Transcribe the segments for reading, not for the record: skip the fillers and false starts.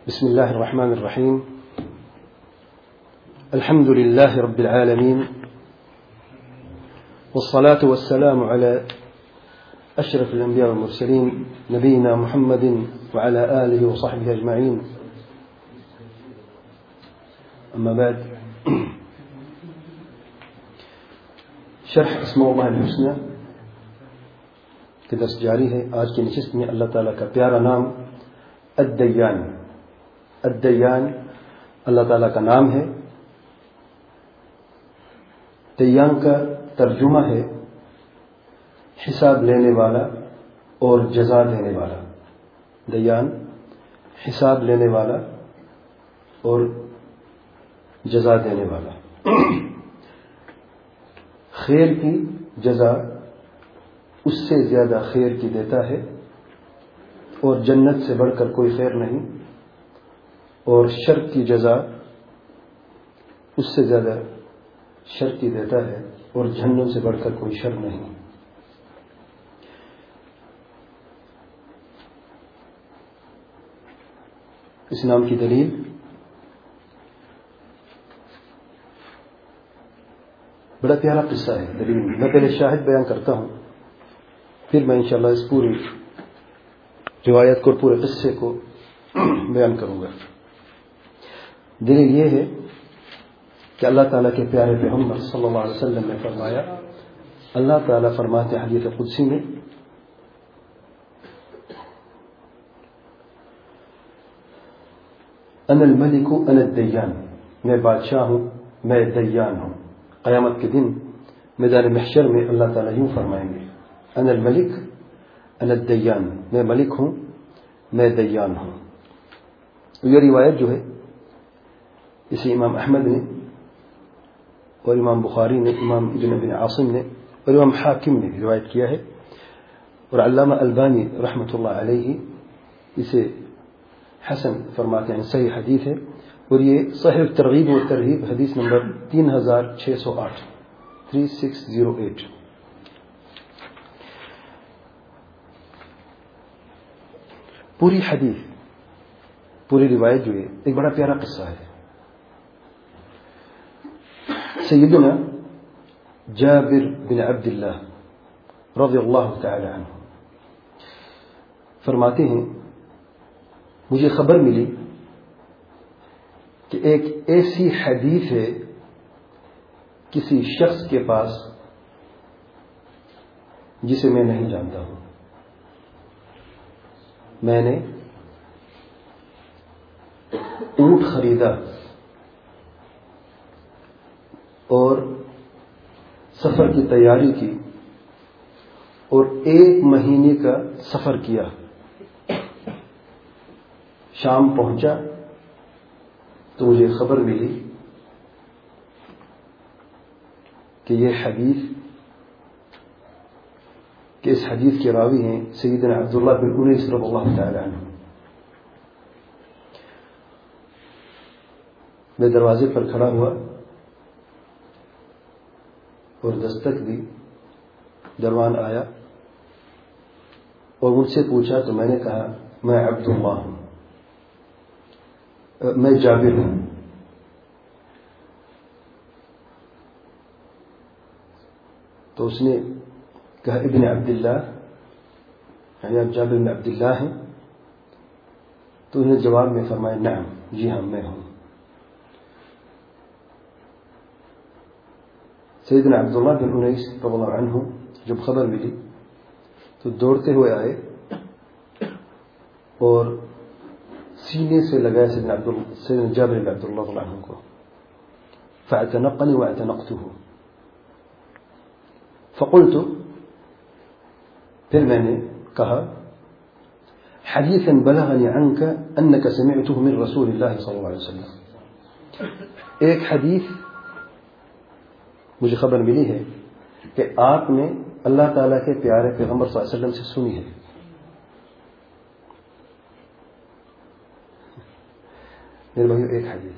بسم الله الرحمن الرحيم. الحمد لله رب العالمين، والصلاة والسلام على أشرف الأنبياء والمرسلين نبينا محمد وعلى آله وصحبه أجمعين. أما بعد، شرح اسماء الله الحسنى کے درس جاری ہے. آج کی نشست میں اللہ تعالیٰ کا پیارا نام الدیان. الدیان اللہ تعالیٰ کا نام ہے. دیان کا ترجمہ ہے حساب لینے والا اور جزا دینے والا. دیان حساب لینے والا اور جزا دینے والا. خیر کی جزا اس سے زیادہ خیر کی دیتا ہے، اور جنت سے بڑھ کر کوئی خیر نہیں، اور شر کی جزا اس سے زیادہ شر کی دیتا ہے، اور جہنم سے بڑھ کر کوئی شر نہیں. اس نام کی دلیل بڑا پیارا قصہ ہے. دلیل میں پہلے شاہد بیان کرتا ہوں، پھر میں انشاءاللہ اس پوری روایت کو اور پورے قصے کو بیان کروں گا. دلیل یہ ہے کہ اللہ تعالیٰ کے پیارے پیغمبر صلی اللہ علیہ وسلم نے فرمایا، اللہ تعالیٰ فرماتے حدیث قدسی میں، انا الملک انا الدیان، میں بادشاہ ہوں، میں دیان ہوں. قیامت کے دن میدان محشر میں اللہ تعالیٰ یوں فرمائیں گے، انا الملک انا الدیان، میں ملک ہوں، میں دیان ہوں. یہ روایت جو ہے اسے امام احمد نے اور امام بخاری نے، امام ابن بن عاصم نے اور امام حاکم نے روایت کیا ہے، اور علامہ البانی رحمۃ اللہ علیہ اسے حسن فرماتے ہیں، صحیح حدیث ہے. اور یہ صحیح ترغیب و ترہیب حدیث نمبر 3608 3608. پوری حدیث، پوری روایت جو ہے ایک بڑا پیارا قصہ ہے. سیدنا جابر بن عبد اللہ رضی اللہ تعالی عنہ فرماتے ہیں، مجھے خبر ملی کہ ایک ایسی حدیث ہے کسی شخص کے پاس جسے میں نہیں جانتا ہوں. میں نے اونٹ خریدا اور سفر کی تیاری کی، اور 1 مہینے کا سفر کیا. شام پہنچا تو مجھے خبر ملی کہ یہ حدیث، کہ اس حدیث کے راوی ہیں سیدنا عبداللہ بن انیس رضی اللہ تعالی عنہ. میں دروازے پر کھڑا ہوا اور دستک دی. دروان آیا اور مجھ سے پوچھا تو میں نے کہا، میں عبداللہ ہوں، میں جابر ہوں. تو اس نے کہا، ابن عبداللہ، یعنی آپ جابر بن عبداللہ ہیں؟ تو انہوں نے جواب میں فرمایا، نعم، جی ہاں میں ہوں. سیدنا عبداللہ بن انیس رضی اللہ عنہ جب خبر ملی تو دوڑتے ہوئے آئے اور سینے سے لگایا سیدنا جابر بن عبداللہ رضی اللہ عنہ کو. فاعتنقني واعتنقته. فقلت، پھر میں نے کہا، حدیثا بلغني عنك انك سمعته من رسول الله صلی اللہ علیہ وسلم. ایک حدیث مجھے خبر ملی ہے کہ آپ نے اللہ تعالیٰ کے پیارے پیغمبر صلی اللہ علیہ وسلم سے سنی ہے. میرے بھائیو، ایک حدیث.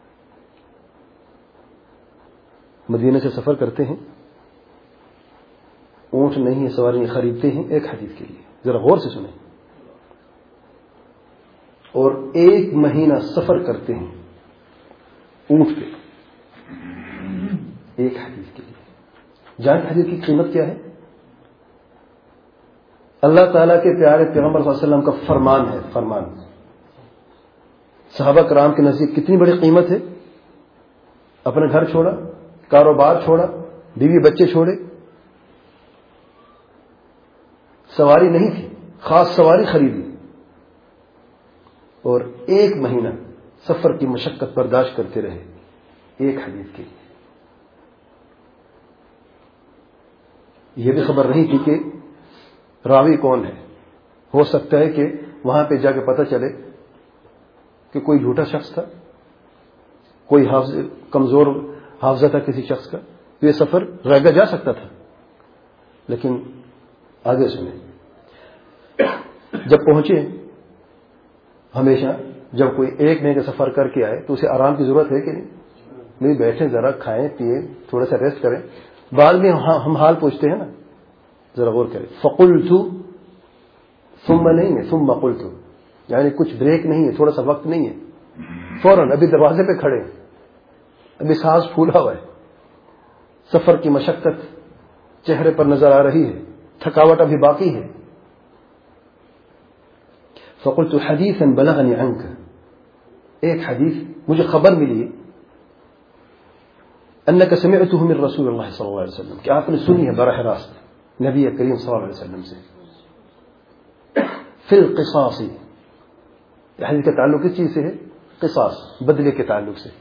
مدینہ سے سفر کرتے ہیں، اونٹ نہیں سواری خریدتے ہیں ایک حدیث کے لیے. ذرا غور سے سنیں. اور 1 مہینہ سفر کرتے ہیں اونٹ پہ ایک حدیث کے لیے. جان حدیث کی قیمت کیا ہے؟ اللہ تعالیٰ کے پیارے پیغمبر صلی اللہ علیہ وسلم کا فرمان ہے. فرمان صحابہ کرام کے نزدیک کتنی بڑی قیمت ہے. اپنا گھر چھوڑا، کاروبار چھوڑا، بیوی بچے چھوڑے، سواری نہیں تھی، خاص سواری خریدی اور 1 مہینہ سفر کی مشقت برداشت کرتے رہے ایک حدیث کے لیے. یہ بھی خبر نہیں تھی کہ راوی کون ہے. ہو سکتا ہے کہ وہاں پہ جا کے پتہ چلے کہ کوئی جھوٹا شخص تھا، کوئی کمزور حافظہ تھا کسی شخص کا، تو یہ سفر رہ جا سکتا تھا. لیکن آگے سنیں، جب پہنچے، ہمیشہ جب کوئی 1 مہینے کا سفر کر کے آئے تو اسے آرام کی ضرورت ہے کہ نہیں بیٹھیں، ذرا کھائیں پیئیں، تھوڑا سا ریسٹ کریں. بعد میں ہم حال پوچھتے ہیں نا، ذرا غور کریں. فقلت ثم نہیں ہے، ثم قلت، یعنی کچھ بریک نہیں ہے، تھوڑا سا وقت نہیں ہے، فوراً ابھی دروازے پہ کھڑے، ابھی سانس پھولا ہوا ہے، سفر کی مشقت چہرے پر نظر آ رہی ہے، تھکاوٹ ابھی باقی ہے. فقلت حدیثا بلغنی عنک، ایک حدیث مجھے خبر ملی انک سمعته من رسول اللہ صلی اللہ علیہ وسلم، کہ آپ نے سنی ہے براہ راست نبی کریم صلی اللہ علیہ وسلم سے. فی القصاص، حدیث کا تعلق کس چیز سے ہے؟ قصاص، بدلے کے تعلق سے.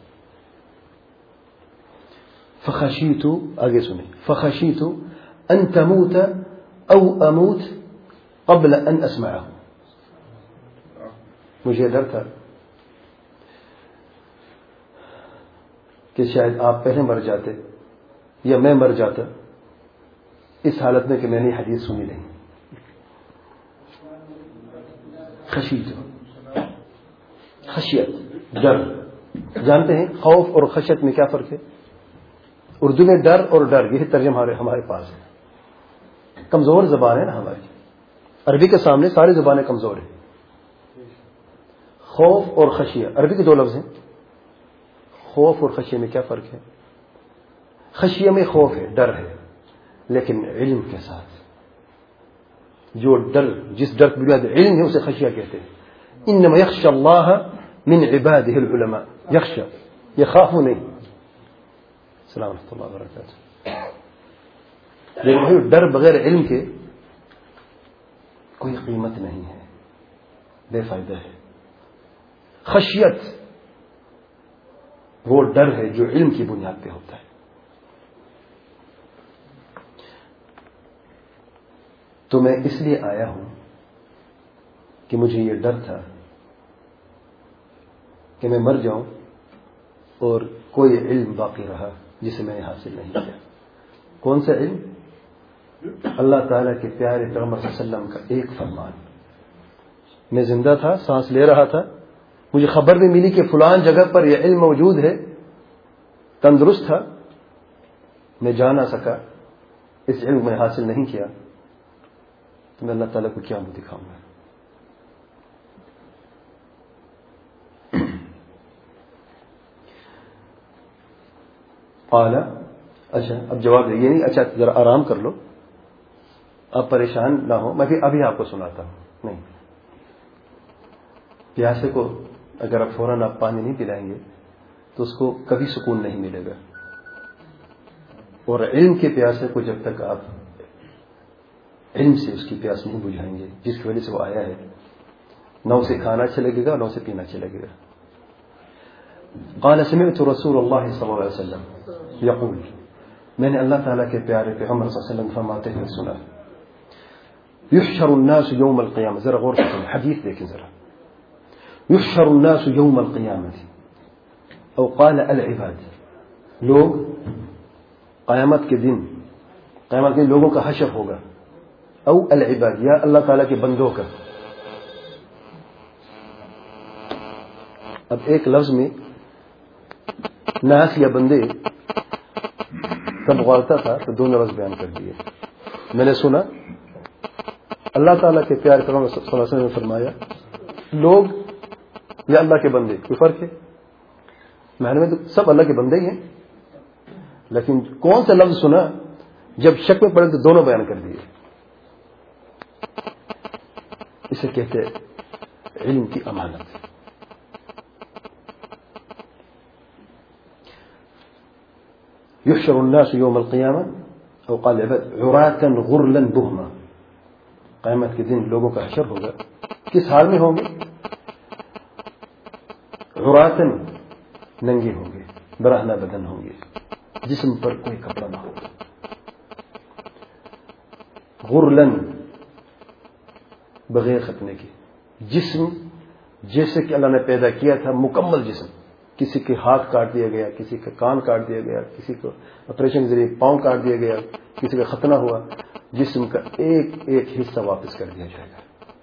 فخشیت، آگے سنیں، فخشیت ان تموت او اموت قبل ان اسمعه، مجھے ڈر تھا کہ شاید آپ پہلے مر جاتے یا میں مر جاتا اس حالت میں کہ میں نے حدیث سنی نہیں. خشیت، ڈر. جانتے ہیں خوف اور خشیت میں کیا فرق ہے؟ اردو میں ڈر اور ڈر یہ ترجمہ ہمارے پاس ہے. کمزور زبان ہے نا ہماری، عربی کے سامنے ساری زبانیں کمزور ہیں. خوف اور خشیہ عربی کے 2 لفظ ہیں. خوف اور خشیہ میں کیا فرق ہے؟ خشیہ میں خوف ہے، ڈر ہے، لیکن علم کے ساتھ جو ڈر، جس ڈر کی بنیاد علم ہے اسے خشیہ کہتے ہیں. انما یخشى اللہ من عباده العلماء، یخشى، یخاف نہیں. السلام ورحمۃ اللہ وبرکاتہ. لیکن ڈر بغیر علم کے کوئی قیمت نہیں ہے، بے فائدہ ہے. خشیت وہ ڈر ہے جو علم کی بنیاد پہ ہوتا ہے. تو میں اس لیے آیا ہوں کہ مجھے یہ ڈر تھا کہ میں مر جاؤں اور کوئی علم باقی رہا جسے میں نے حاصل نہیں کیا. کون سا علم؟ اللہ تعالیٰ کے پیارے پیغمبر صلی اللہ علیہ وسلم کا ایک فرمان. میں زندہ تھا، سانس لے رہا تھا، مجھے خبر بھی ملی کہ فلان جگہ پر یہ علم موجود ہے، تندرست تھا، میں جا نہ سکا، اس علم میں حاصل نہیں کیا، تو میں اللہ تعالیٰ کو کیا منہ دکھاؤں گا. قال، اچھا اب جواب دے، یہ نہیں اچھا ذرا آرام کر لو، آپ پریشان نہ ہو، میں ابھی آپ کو سناتا ہوں. نہیں، پیاسے کو اگر آپ فوراً آپ پانی نہیں پلائیں گے تو اس کو کبھی سکون نہیں ملے گا. اور علم کے پیاسے کو جب تک آپ علم سے اس کی پیاس نہیں بجھائیں گے جس کی وجہ سے وہ آیا ہے، نہ اسے کھانا اچھا لگے گا نہ اسے پینا اچھا لگے گا. قال سمعت رسول اللہ صلی اللہ علیہ وسلم یقول، میں نے اللہ تعالیٰ کے پیارے پیغمبر صلی اللہ علیہ وسلم فرماتے ہوئے سنا. یحشر الناس یوم القیامہ، ذرا غور کریں، حدیث دیکھیں ذرا. یحشر الناس یوم القیامت او قال العباد، لوگ قیامت کے دن لوگوں کا حشر ہوگا، او العباد یا اللہ تعالیٰ کے بندوں کا. اب ایک لفظ میں ناس یا بندے کب غالتا تھا تو 2 لفظ بیان کر دیے. میں نے سنا اللہ تعالیٰ کے پیارے پیغمبر صلی اللہ علیہ وسلم نے فرمایا، لوگ یا اللہ کے بندے، کوئی فرق ہے؟ معنی میں تو سب اللہ کے بندے ہی ہیں، لیکن کون سا لفظ سنا جب شک میں پڑے تو دونوں بیان کر دیے. اسے کہتے علم کی امانت. یحشر الناس یوم القیامہ او قال عراتا غرلا بہما. قیامت کے دن لوگوں کا حشر ہوگا، کس حال میں ہوں گے؟ عراتا، ننگے ہوں گے، برہنہ بدن ہوں گے، جسم پر کوئی کپڑا نہ ہوگا. غرلن، بغیر ختنے کے. جسم جیسے کہ اللہ نے پیدا کیا تھا مکمل جسم، کسی کے ہاتھ کاٹ دیا گیا، کسی کا کان کاٹ دیا گیا، کسی کو آپریشن کے ذریعے پاؤں کاٹ دیا گیا، کسی کا ختنہ ہوا، جسم کا ایک ایک حصہ واپس کر دیا جائے گا.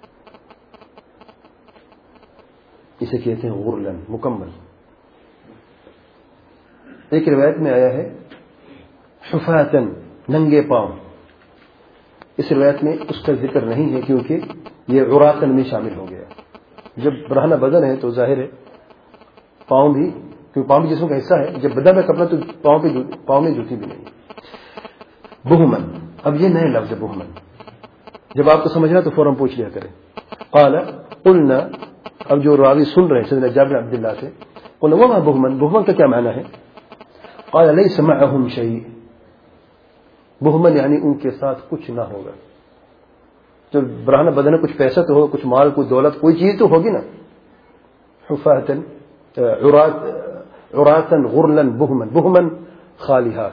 اسے کہتے ہیں غرلن، مکمل. ایک روایت میں آیا ہے حفاتن، ننگے پاؤں. اس روایت میں اس کا ذکر نہیں ہے کیونکہ یہ عراتن میں شامل ہو گیا. جب برہنہ بدن ہے تو ظاہر ہے پاؤں بھی، کیونکہ پاؤں بھی جسم کا حصہ ہے، جب بدن میں کپڑا تو پاؤں میں جوتی بھی نہیں. بہمن، اب یہ نئے لفظ ہے بہمن. جب آپ کو سمجھنا تو فوراً پوچھ لیا کریں. قال قلنا، اب جو راوی سن رہے ہیں سیدنا جابر بن عبداللہ سے، قلنا وما بہمن، بہمن کا کیا معنی ہے؟ قال ليس معهم شيء. بہمن یعنی ان کے ساتھ کچھ نہ ہوگا. جو برہنہ بدن کچھ پیسہ تو ہو، کچھ مال، کوئی دولت، کوئی چیز تو ہوگی نا. حفاتن، عراتن غرلن بہمن. بہمن خالی ہاتھ،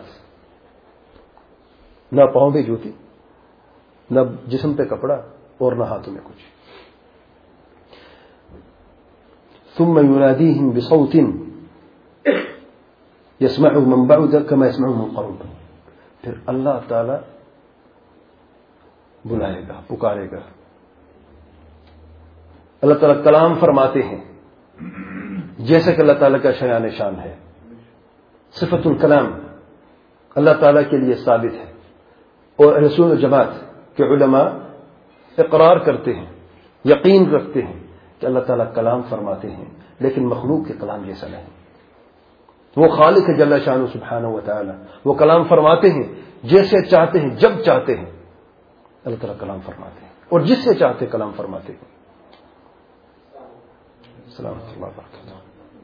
نہ پاؤں پہ جوتی، نہ جسم پہ کپڑا، اور نہ ہاتھوں میں کچھ. ثم يناديهم بصوت يسمعه من بعد كما يسمعه من قرب. پھر اللہ تعالی بلائے گا، پکارے گا. اللہ تعالیٰ کلام فرماتے ہیں جیسے کہ اللہ تعالیٰ کا شایان شان ہے. صفت الکلام اللہ تعالیٰ کے لیے ثابت ہے، اور اہل سنت والجماعت کے علماء اقرار کرتے ہیں، یقین رکھتے ہیں کہ اللہ تعالیٰ کلام فرماتے ہیں، لیکن مخلوق کے کلام جیسا نہیں. وہ خالق ہے جل شانہ سبحانہ و تعالی، وہ کلام فرماتے ہیں جیسے چاہتے ہیں، جب چاہتے ہیں. اللہ تعالیٰ کلام فرماتے ہیں اور جس سے چاہتے کلام فرماتے ہیں. السلام علیکم و رحمۃ اللہ.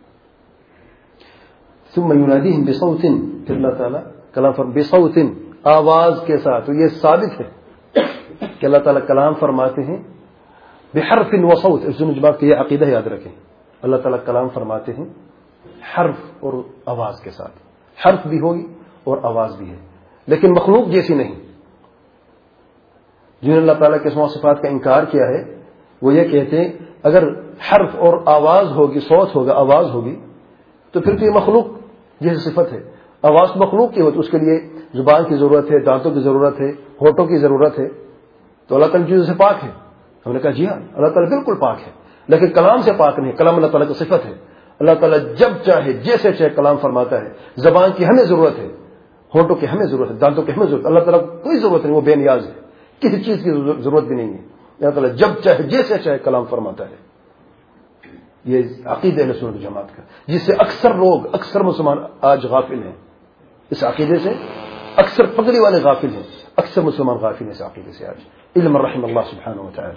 ثم يناديهم بصوت، پھر اللہ تعالیٰ کلام بصوت، آواز کے ساتھ. تو یہ ثابت ہے کہ اللہ تعالیٰ کلام فرماتے ہیں بحرف وصوت. اس جواب کے یہ عقیدہ یاد رکھیں، اللہ تعالیٰ کلام فرماتے ہیں حرف اور آواز کے ساتھ. حرف بھی ہوگی اور آواز بھی ہے، لیکن مخلوق جیسی نہیں. جنہوں نے اللہ تعالیٰ کے اسماء و صفات کا انکار کیا ہے وہ یہ کہتے ہیں اگر حرف اور آواز ہوگی، صوت ہوگا، آواز ہوگی، تو پھر تو یہ مخلوق جیسی صفت ہے. آواز مخلوق کی ہو تو اس کے لیے زبان کی ضرورت ہے، دانتوں کی ضرورت ہے، ہونٹوں کی ضرورت ہے. تو اللہ تعالیٰ چیزوں سے پاک ہے. ہم نے کہا جی ہاں، اللہ تعالیٰ بالکل پاک ہے، لیکن کلام سے پاک نہیں. کلام اللہ تعالیٰ کی صفت ہے. اللہ تعالیٰ جب چاہے جیسے چاہے کلام فرماتا ہے. زبان کی ہمیں ضرورت ہے، ہونٹوں کی ہمیں ضرورت ہے، دانتوں کی ہمیں ضرورت ہے. اللہ تعالیٰ کو کوئی ضرورت نہیں، وہ بے نیاز ہے، کسی چیز کی ضرورت بھی نہیں ہے. اللہ تعالیٰ جب چاہے جیسے چاہے کلام فرماتا ہے. یہ عقیدہ اہل سنت جماعت کا، جس سے اکثر لوگ، اکثر مسلمان آج غافل ہیں. اس عقیدے سے اکثر پگڑی والے غافل ہیں، اکثر مسلمان غافل ہیں اس عقیدے سے آج. علم رحم اللہ سبحانہ و تعالی.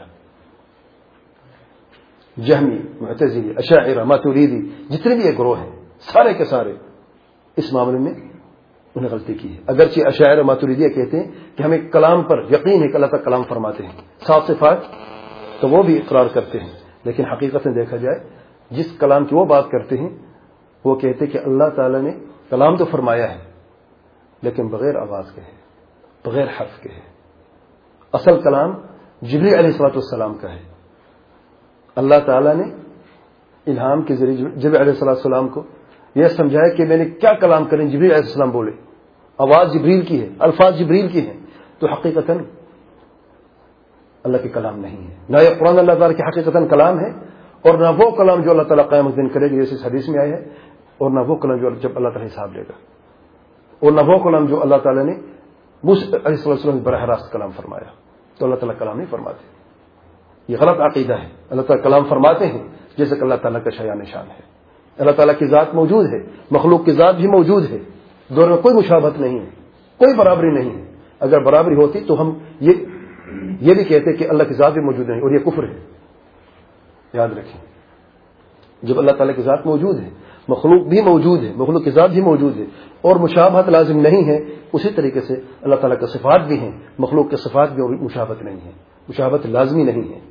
جہمی، معتزلی، اشاعرہ، ماتوریدی، جتنے بھی یہ گروہ ہیں سارے کے سارے اس معاملے میں انہیں غلطی کی ہے. اگرچہ اشاعرہ ماتوریدیہ کہتے ہیں کہ ہمیں کلام پر یقین ہے کہ اللہ تعالیٰ کلام فرماتے ہیں، صاف صفات تو وہ بھی اقرار کرتے ہیں، لیکن حقیقت میں دیکھا جائے جس کلام کی وہ بات کرتے ہیں وہ کہتے ہیں کہ اللہ تعالیٰ نے کلام تو فرمایا ہے لیکن بغیر آواز کے ہے، بغیر حرف کے ہے. اصل کلام جبریل علیہ السلام کا ہے. اللہ تعالیٰ نے الہام کے ذریعے جبریل علیہ السلام کو یہ سمجھایا کہ میں نے کیا کلام کریں. جبریل علیہ السلام بولے، آواز جبریل کی ہے، الفاظ جبریل کی ہیں، تو حقیقتاً اللہ کے کلام نہیں ہے. نہ یہ قرآن اللہ تعالیٰ کی حقیقتاً کلام ہے، اور نہ وہ کلام جو اللہ تعالیٰ قیامت دن کرے گا جیسے اس حدیث میں آیا ہے، اور نہ وہ کلام جو جب اللہ تعالیٰ حساب لے گا، اور نہ وہ کلام جو اللہ تعالیٰ نے موسیٰ علیہ السلام براہ راست کلام فرمایا. تو اللہ تعالیٰ کلام نہیں فرماتے، یہ غلط عقیدہ ہے. اللہ تعالیٰ کلام فرماتے ہیں جیسے کہ اللہ تعالیٰ کا شایان شان ہے. اللہ تعالیٰ کی ذات موجود ہے, مخلوق کی ذات بھی موجود ہے, دونوں میں کوئی مشابہت نہیں ہے, کوئی برابری نہیں ہے. اگر برابری ہوتی تو ہم یہ بھی کہتے کہ اللہ کی ذات بھی موجود ہے, اور یہ کفر ہے. یاد رکھیں, جب اللہ تعالیٰ کی ذات موجود ہے, مخلوق بھی موجود ہے, مخلوق کی ذات بھی موجود ہے, اور مشابہت لازم نہیں ہے, اسی طریقے سے اللہ تعالیٰ کے صفات بھی ہیں, مخلوق کے صفات بھی, اور مشابہت نہیں ہے, مشابہت لازمی نہیں ہے.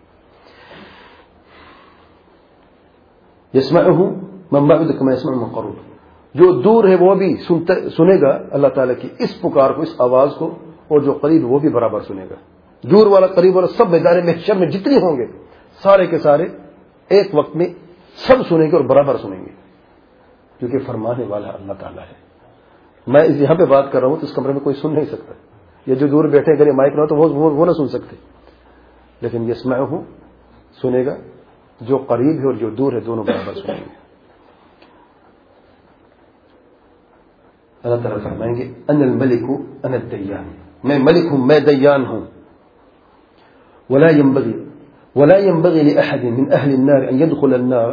یسمعہ من بعد کما یسمع من قرب, جو دور ہے وہ بھی سنے گا اللہ تعالیٰ کی اس پکار کو, اس آواز کو, اور جو قریب وہ بھی برابر سنے گا. دور والا قریب والا سب میدان محشر میں جتنے ہوں گے سارے کے سارے ایک وقت میں سب سنیں گے اور برابر سنیں گے, کیونکہ فرمانے والا اللہ تعالیٰ ہے. میں یہاں پہ بات کر رہا ہوں تو اس کمرے میں کوئی سن نہیں سکتا, یہ جو دور بیٹھے اگر یہ مائک نہ ہو تو وہ نہ سن سکتے, لیکن یسمعہ سنے گا, جو قریب ہے اور جو دور ہے دونوں برابر سنیں گے. اللہ تعالیٰ فرمائیں گے انا الملک انا الدیان, میں ملک ہوں, میں دیان ہوں. ولا ينبغي لأحد من أهل النار أن يدخل النار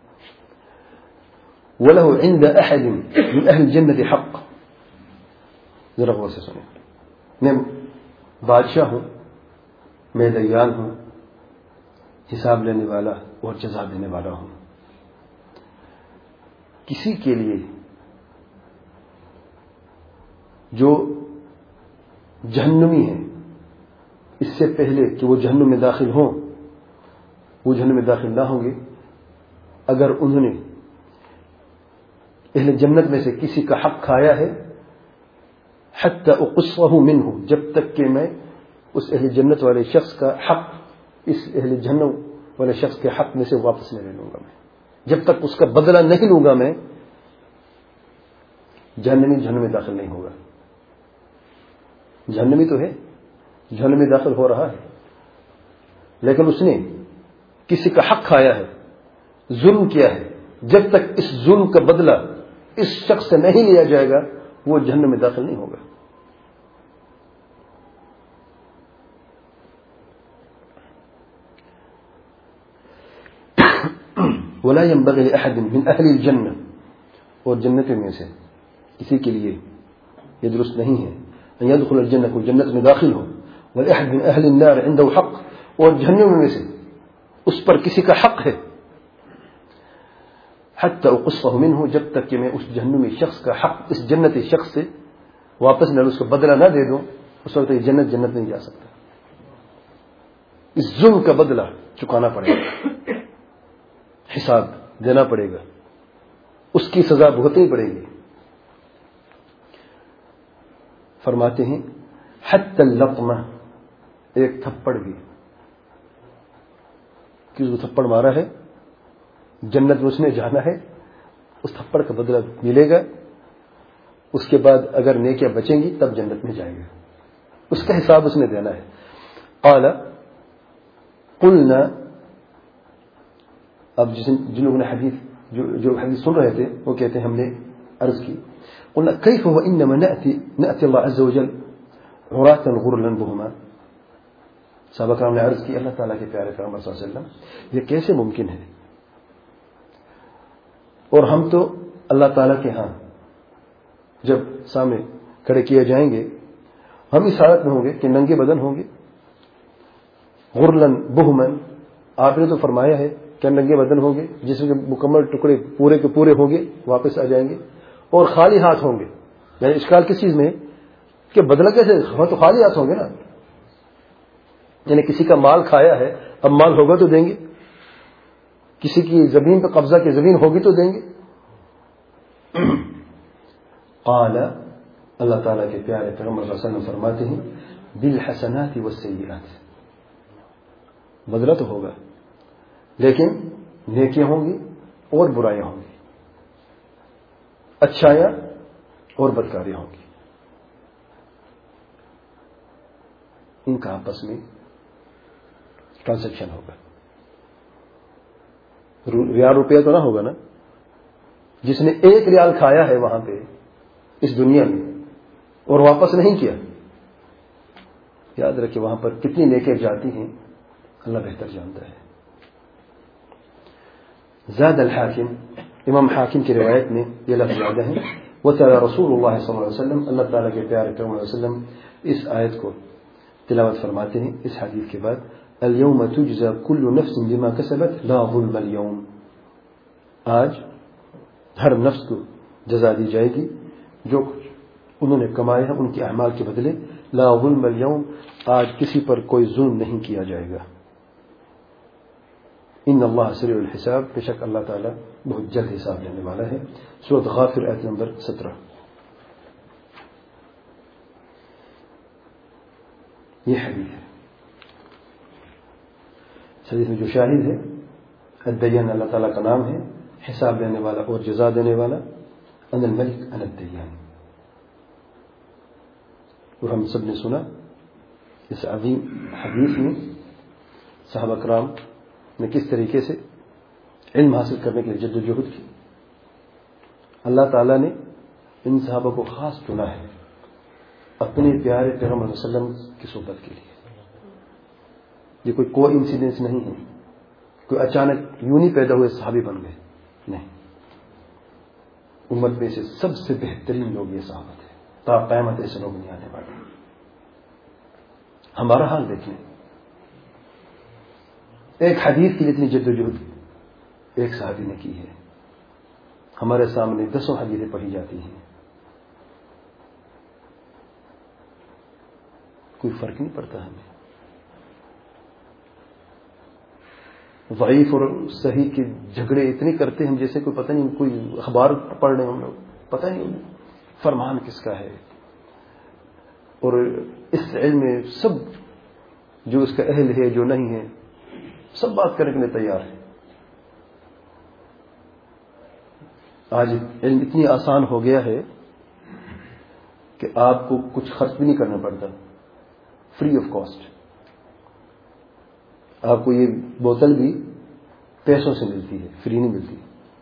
وله عند أحد من أهل الجنة حق. ذرا غور سے سنیں, میں بادشاہ ہوں, میں دیان ہوں, حساب لینے والا اور جزا دینے والا ہوں. کسی کے لیے جو جہنمی ہے, اس سے پہلے کہ وہ جہنم میں داخل ہوں, وہ جہنم میں داخل نہ ہوں گے اگر انہوں نے اہل جنت میں سے کسی کا حق کھایا ہے, حتی اقصہ منہ, جب تک کہ میں اس اہل جنت والے شخص کا حق اس اہل جہنم والے شخص کے حق میں سے واپس نہیں لوں گا. میں جب تک اس کا بدلہ نہیں لوں گا, میں جہنم میں داخل نہیں ہوگا. جہنمی تو ہے, جہنم میں داخل ہو رہا ہے, لیکن اس نے کسی کا حق کھایا ہے, ظلم کیا ہے. جب تک اس ظلم کا بدلہ اس شخص سے نہیں لیا جائے گا وہ جہنم میں داخل نہیں ہوگا. ولا ينبغي لأحد من أهل الجنة, اور جنت میں سے کسی کے لیے یہ درست نہیں ہے ان يدخل الجنة, کو جنت میں داخل ہو, والأحد من أهل النار عنده حق, اور جہنم میں سے اس پر کسی کا حق ہے, حتی اقصہ منہ, جب تک کہ میں اس جہنمی شخص کا حق اس جنتی شخص سے واپس نہ, اس کو بدلہ نہ دے دوں, اس وقت یہ جنت نہیں جا سکتا. اس ظلم کا بدلہ چکانا پڑے گا, حساب دینا پڑے گا, اس کی سزا بھگتنی پڑے گی. فرماتے ہیں حتی اللقمہ, ایک تھپڑ بھی, کہ اس کو تھپڑ مارا ہے, جنت میں اس نے جانا ہے, اس تھپڑ کا بدلہ ملے گا. اس کے بعد اگر نیکیاں بچیں گی تب جنت میں جائے گا, اس کا حساب اس نے دینا ہے. قال قلنا, اب جن لوگوں نے جو حدیث سن رہے تھے وہ کہتے ہیں ہم نے عرض کی, قلنا کیف هو انما نأتی اللہ عز وجل عراتا غرلا بهما. صحابہ کرام نے عرض کی اللہ تعالیٰ کے پیارے پیغمبر صلی اللہ علیہ وسلم یہ کیسے ممکن ہے, اور ہم تو اللہ تعالیٰ کے ہاں جب سامنے کھڑے کیے جائیں گے ہم اس حالت میں ہوں گے کہ ننگے بدن ہوں گے. غرلن بہمن, آپ نے تو فرمایا ہے کہ ننگے بدن ہوں گے, جسم کے مکمل ٹکڑے پورے کے پورے ہوں گے, واپس آ جائیں گے, اور خالی ہاتھ ہوں گے. یعنی اشکال کس چیز میں کہ بدلہ کیسے, ہم تو خالی ہاتھ ہوں گے نا, یعنی کسی کا مال کھایا ہے, اب مال ہوگا تو دیں گے, کسی کی زمین پہ قبضہ کی زمین ہوگی تو دیں گے. قال, اللہ تعالیٰ کے پیارے پیغمبر صلی اللہ علیہ وسلم فرماتے ہیں بالحسنات والسیئات, بدلہ تو ہوگا لیکن نیکیاں ہوں گی اور برائیاں ہوں گی, اچھائیاں اور بدکاریاں ہوں گی. ان کا آپس میں ٹرانزیکشن ہوگا. ریال روپیہ تو نہ ہوگا نا, جس نے 1 ریال کھایا ہے وہاں پہ اس دنیا میں اور واپس نہیں کیا, یاد رکھیں وہاں پر کتنی نیکیاں جاتی ہیں اللہ بہتر جانتا ہے. زاد الحاکم، امام حاکم کی روایت میں یہ لفظ زیادہ ہے، وتلا رسول اللہ صلی اللہ علیہ وسلم، اللہ تعالیٰ کے پیارے پیغمبر علیہ وسلم اس آیت کو تلاوت فرماتے ہیں اس حدیث کے بعد، اليوم تجزى كل نفس بما كسبت لا ظلم اليوم، آج ہر نفس کو جزا دی جائے گی جو کچھ انہوں نے کمایا ہے ان کے اعمال کے بدلے، لا ظلم اليوم، آج کسی پر کوئی ظلم نہیں کیا جائے گا، ان اللہ سریع الحساب، بے شک اللہ تعالیٰ بہت جلد حساب لینے والا ہے۔ سورۃ غافر آیت نمبر 17۔ یہ حدیث ہے، حدیث میں جو شاہد ہے الدیان اللہ تعالیٰ کا نام ہے، حساب لینے والا اور جزا دینے والا، ان الملک ان الدیان۔ اور ہم سب نے سنا اس عظیم حدیث میں صحابہ کرام نے کس طریقے سے علم حاصل کرنے کے لیے جد و جہد کی۔ اللہ تعالیٰ نے ان صحابہ کو خاص چنا ہے اپنے پیارے پیغمبر صلی اللہ علیہ وسلم کی صحبت کے لیے۔ یہ کوئی انسیڈنس نہیں ہے، کوئی اچانک یوں نہیں پیدا ہوئے صحابی بن گئے، نہیں، امت میں سے سب سے بہترین لوگ یہ صحابہ تھے، تا قیامت ایسے لوگ نہیں آنے والے۔ ہمارا حال دیکھ لیں، ایک حدیث کے لیے اتنی جد و جہد ایک صحابی نے کی ہے، ہمارے سامنے 10 حدیثیں پڑھی جاتی ہیں، کوئی فرق نہیں پڑتا ہمیں۔ ضعیف اور صحیح کے جھگڑے اتنے کرتے ہیں جیسے کوئی پتہ نہیں، کوئی اخبار پڑھ رہے ہوں لوگ، پتہ نہیں فرمان کس کا ہے۔ اور اس علم میں سب جو اس کا اہل ہے جو نہیں ہے سب بات کرنے کے لیے تیار ہے۔ آج علم اتنی آسان ہو گیا ہے کہ آپ کو کچھ خرچ بھی نہیں کرنا پڑتا، فری آف کاسٹ۔ آپ کو یہ بوتل بھی پیسوں سے ملتی ہے، فری نہیں ملتی۔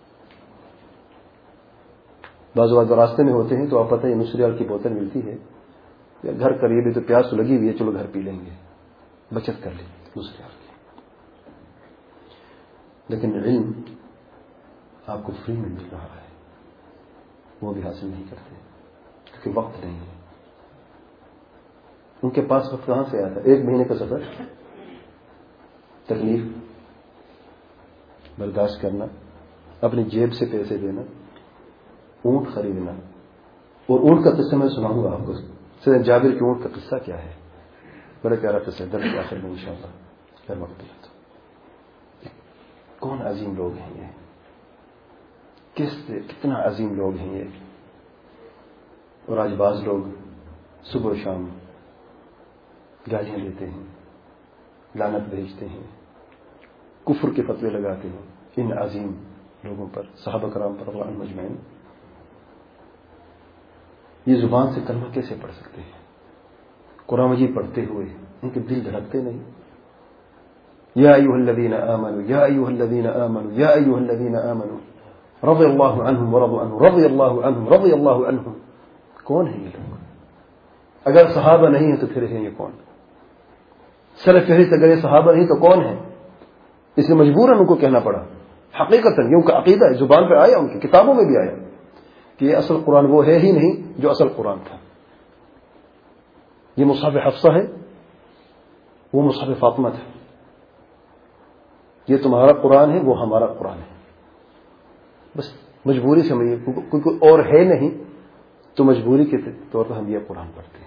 بعض اوقات راستے میں ہوتے ہیں تو آپ پتہ ہے نصف ریال کی بوتل ملتی ہے، یا گھر قریب ہے تو پیاس تو لگی ہوئی ہے، چلو گھر پی لیں گے، بچت کر لیں نصف ریال کی۔ لیکن علم آپ کو فری میں مل رہا ہے، وہ بھی حاصل نہیں کرتے کیونکہ وقت نہیں ہے۔ ان کے پاس وقت کہاں سے آیا تھا؟ 1 مہینے کا سفر، تکلیف برداشت کرنا، اپنی جیب سے پیسے دینا، اونٹ خریدنا۔ اور اونٹ کا قصہ میں سناؤں گا آپ کو، سیدنا جابر کے اونٹ کا قصہ کیا ہے، بڑا پیارا قصہ ہے، درس کے آخر میں انشاءاللہ اگر وقت ملا تو۔ کون عظیم لوگ ہیں یہ، کتنا عظیم لوگ ہیں یہ۔ اور آج بعض لوگ صبح و شام گالیاں دیتے ہیں، لعنت بھیجتے ہیں، کفر کے فتوے لگاتے ہیں ان عظیم لوگوں پر، صحابہ کرام پر رضوان مجمعین۔ یہ زبان سے کلمہ کیسے پڑھ سکتے ہیں؟ قرآن مجید پڑھتے ہوئے ان کے دل دھڑکتے نہیں؟ یا ایھا الذین آمنوا یا ایھا الذین آمنوا یا ایھا الذین آمنوا رضی اللہ عنہم ورضوا عنہ رضی اللہ عنہم رضی اللہ عنہم۔ کون ہے یہ لوگ؟ اگر صحابہ نہیں ہیں تو پھر ہیں یہ کون؟ سلف فہرست اگر یہ صحابہ نہیں تو کون ہے؟ اس لیے مجبوراً ان کو کہنا پڑا، حقیقتاً یہ ان کا عقیدہ ہے، زبان پہ آیا، ان کی کتابوں میں بھی آیا کہ یہ اصل قرآن وہ ہے ہی نہیں جو اصل قرآن تھا۔ یہ مصحف حفصہ ہے، وہ مصحف فاطمہ تھا۔ یہ تمہارا قرآن ہے، وہ ہمارا قرآن ہے۔ بس مجبوری سے ہم یہ، کوئی اور ہے نہیں تو مجبوری کے طور پر ہم یہ قرآن پڑھتے ہیں۔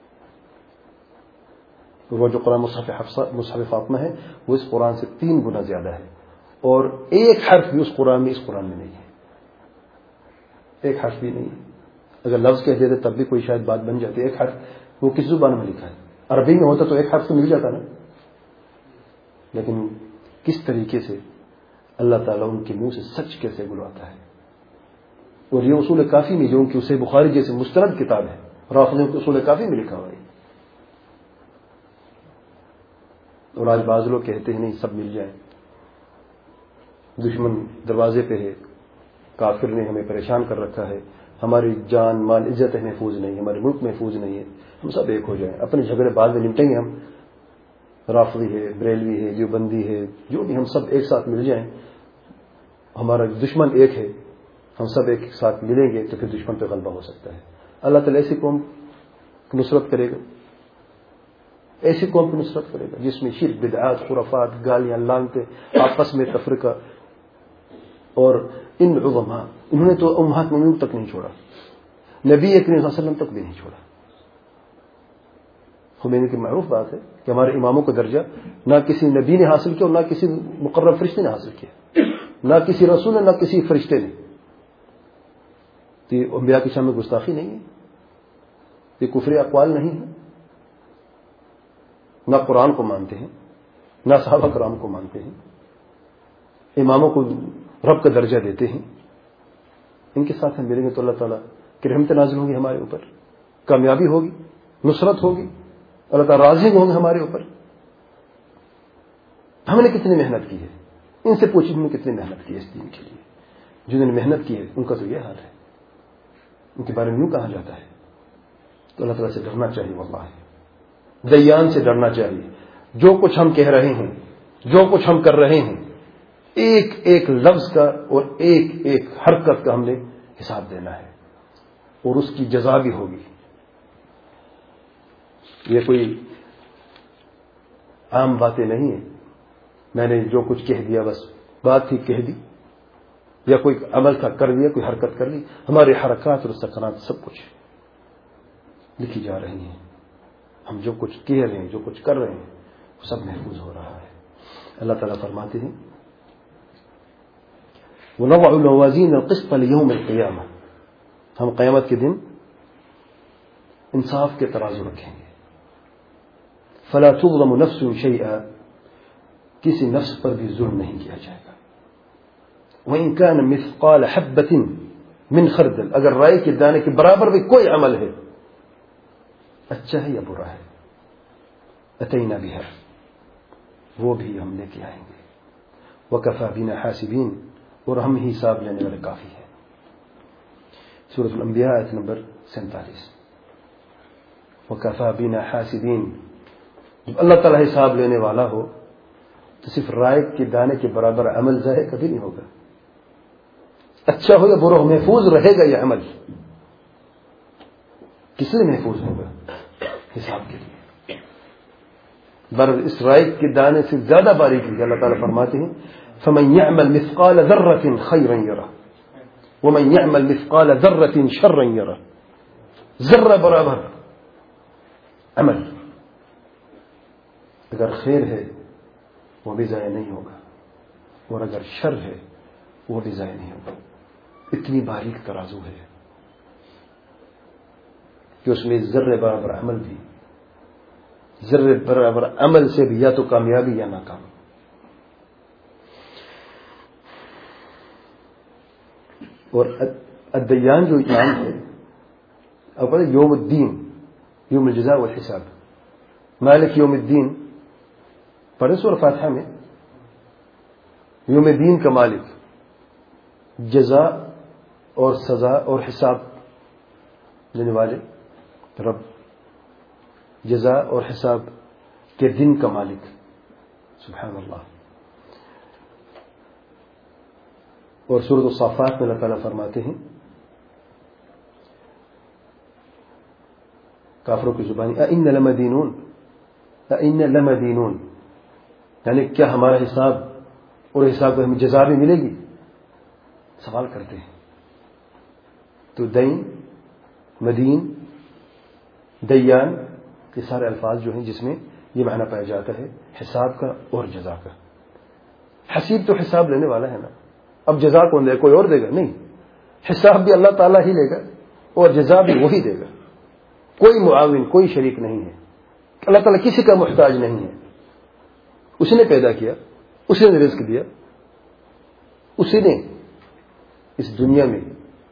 وہ جو قرآن مصحف حفصہ مصحف فاطمہ ہے وہ اس قرآن سے 3 گنا زیادہ ہے، اور ایک حرف بھی اس قرآن میں نہیں ہے، ایک حرف بھی نہیں ہے۔ اگر لفظ کہہ دیتے تب بھی کوئی شاید بات بن جاتی، ایک حرف وہ کس زبان میں لکھا ہے؟ عربی میں ہوتا تو ایک حرف تو مل جاتا نا، لیکن کس طریقے سے اللہ تعالیٰ ان کے منہ سے سچ کیسے بلواتا ہے۔ اور یہ اصول کافی میں جو ان کی اسے بخاری جیسے مستند کتاب ہے، رافضیوں کے اصول کافی میں لکھا ہوا ہے۔ اور آج بعض لوگ کہتے ہیں نہیں سب مل جائیں، دشمن دروازے پہ ہے، کافر نے ہمیں پریشان کر رکھا ہے، ہماری جان مال عزت محفوظ نہیں ہے، ہمارے ملک محفوظ نہیں ہے، ہم سب ایک ہو جائیں، اپنے جھگڑے بعد میں نمٹیں گے ہم، رافضی ہے، بریلوی ہے، دیوبندی ہے، جو بھی، ہم سب ایک ساتھ مل جائیں ہمارا دشمن ایک ہے، ہم سب ایک ساتھ ملیں گے تو پھر دشمن پہ غلبہ ہو سکتا ہے. اللہ تعالیٰ ایسی قوم کی نصرت کرے گا، ایسی قوم کی نصرت کرے گا جس میں شرک، بدعات، خرافات، گالیاں، لعنتیں، آپس میں تفرقہ. اور ان علماء انہوں نے تو امہات مومنین تک نہیں چھوڑا، نبی کریم صلی اللہ علیہ وسلم تک بھی نہیں چھوڑا. خمینی کی معروف بات ہے کہ ہمارے اماموں کا درجہ نہ کسی نبی نے حاصل کیا اور نہ کسی مقرب فرشتے نے حاصل کیا، نہ کسی رسول نے، نہ کسی فرشتے نے. تو یہ انبیاء کی شان میں گستاخی نہیں ہے، یہ کفر اقوال نہیں ہے. نہ قرآن کو مانتے ہیں، نہ صحابہ کرام کو مانتے ہیں، اماموں کو رب کا درجہ دیتے ہیں. ان کے ساتھ ہم ملیں گے تو اللہ تعالیٰ کی رحمت نازل ہوگی ہمارے اوپر، کامیابی ہوگی، نصرت ہوگی، اللہ تعالیٰ راضی ہوں گے ہمارے اوپر. ہم نے کتنی محنت کی ہے، ان سے پوچھیں ہم نے کتنی محنت کی ہے اس دین کے لیے. جنہوں نے محنت کی ہے ان کا تو یہ حال ہے، ان کے بارے میں یوں کہا جاتا ہے. تو اللہ تعالیٰ سے ڈرنا چاہیے، واللہ دیان سے ڈرنا چاہیے. جو کچھ ہم کہہ رہے ہیں، جو کچھ ہم کر رہے ہیں، ایک ایک لفظ کا اور ایک ایک حرکت کا ہم نے حساب دینا ہے، اور اس کی جزا بھی ہوگی. یہ کوئی عام باتیں نہیں ہیں، میں نے جو کچھ کہہ دیا بس بات ہی کہہ دی، یا کوئی عمل کا کر دیا، کوئی حرکت کر لی. ہمارے حرکات اور سکنات سب کچھ لکھی جا رہی ہیں. ہم جو کچھ کہہ رہے ہیں، جو کچھ کر رہے ہیں، وہ سب محفوظ ہو رہا ہے. اللہ تعالیٰ فرماتے ہیں وَنَضَعُ الْمَوَازِينَ الْقِسْطَ لِيَوْمِ الْقِيَامَةِ، ہم قیامت کے دن انصاف کے ترازو رکھیں گے. فَلَا تُظْلَمُ نَفْسٌ شَيْئًا، کسی نفس پر بھی ظلم نہیں کیا جائے گا. وَإِنْ كَانَ مِثْقَالَ حَبَّةٍ مِنْ خَرْدَلٍ، اگر رائے کے دانے کے برابر بھی کوئی عمل ہے، اچھا ہے یا برا ہے، أَتَيْنَا بِهَا، وہ بھی ہم لے کے آئیں گے. وَكَفَى بِنَا حَاسِبِينَ، اور ہم ہی حساب لینے والے کافی ہیں. سورۃ الانبیاء آیت نمبر 47. وَكَفَى بِنَا حَاسِبِينَ، جب اللہ تعالیٰ حساب لینے والا ہو تو صرف رائے کے دانے کے برابر عمل ضائع کبھی نہیں ہوگا. اچھا ہو یا برا ہو، محفوظ رہے گا. یہ عمل کس لیے محفوظ ہوگا؟ حساب کے لیے. اس رائے کے دانے سے زیادہ باریکی اللہ تعالیٰ فرماتے ہیں فَمَنْ يَعْمَلْ مِثْقَالَ ذَرَّةٍ خَيْرًا يَرَهُ وَمَنْ يَعْمَلْ مِثْقَالَ ذَرَّةٍ شَرًّا يَرَهُ. ذرہ برابر عمل اگر خیر ہے وہ بھی ضائع نہیں ہوگا، اور اگر شر ہے وہ بھی ضائع نہیں ہوگا. اتنی باریک ترازو ہے کہ اس میں ذرے برابر عمل بھی، ذرے برابر عمل سے بھی یا تو کامیابی یا ناکام. اور الدیان جو نام ہے اول یوم الدین، یوم الجزاء والحساب. مالک یوم الدین پڑھیں سورہ فاتحہ میں، یوم دین کا مالک، جزا اور سزا اور حساب دینے والے رب، جزا اور حساب کے دن کا مالک. سبحان اللہ. اور سورۃ الصافات میں اللہ تعالیٰ فرماتے ہیں کافروں کی زبانی اَإِنَّ لَمَدِينُونَ، اَإِنَّ لَمَدِينُونَ، یعنی کیا ہمارا حساب اور حساب کو ہمیں جزا بھی ملے گی؟ سوال کرتے ہیں. تو دین، مدین، دیان، یہ سارے الفاظ جو ہیں جس میں یہ معنی پایا جاتا ہے حساب کا اور جزا کا. حسیب تو حساب لینے والا ہے نا، اب جزا کون دے گا؟ کوئی اور دے گا؟ نہیں، حساب بھی اللہ تعالیٰ ہی لے گا اور جزا بھی وہی دے گا. کوئی معاون، کوئی شریک نہیں ہے. اللہ تعالیٰ کسی کا محتاج نہیں ہے. اسی نے پیدا کیا، اسی نے رزق دیا، اسی نے اس دنیا میں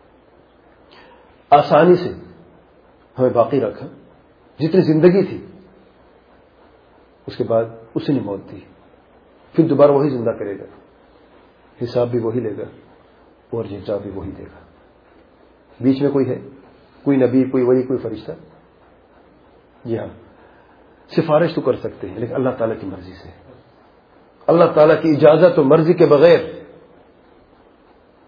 آسانی سے ہمیں باقی رکھا. جتنی زندگی تھی اس کے بعد اسی نے موت دی، پھر دوبارہ وہی زندہ کرے گا. حساب بھی وہی لے گا اور جزا بھی وہی دے گا. بیچ میں کوئی ہے؟ کوئی نبی، کوئی ولی، کوئی فرشتہ؟ جی ہاں، سفارش تو کر سکتے ہیں لیکن اللہ تعالیٰ کی مرضی سے، اللہ تعالیٰ کی اجازت و مرضی کے بغیر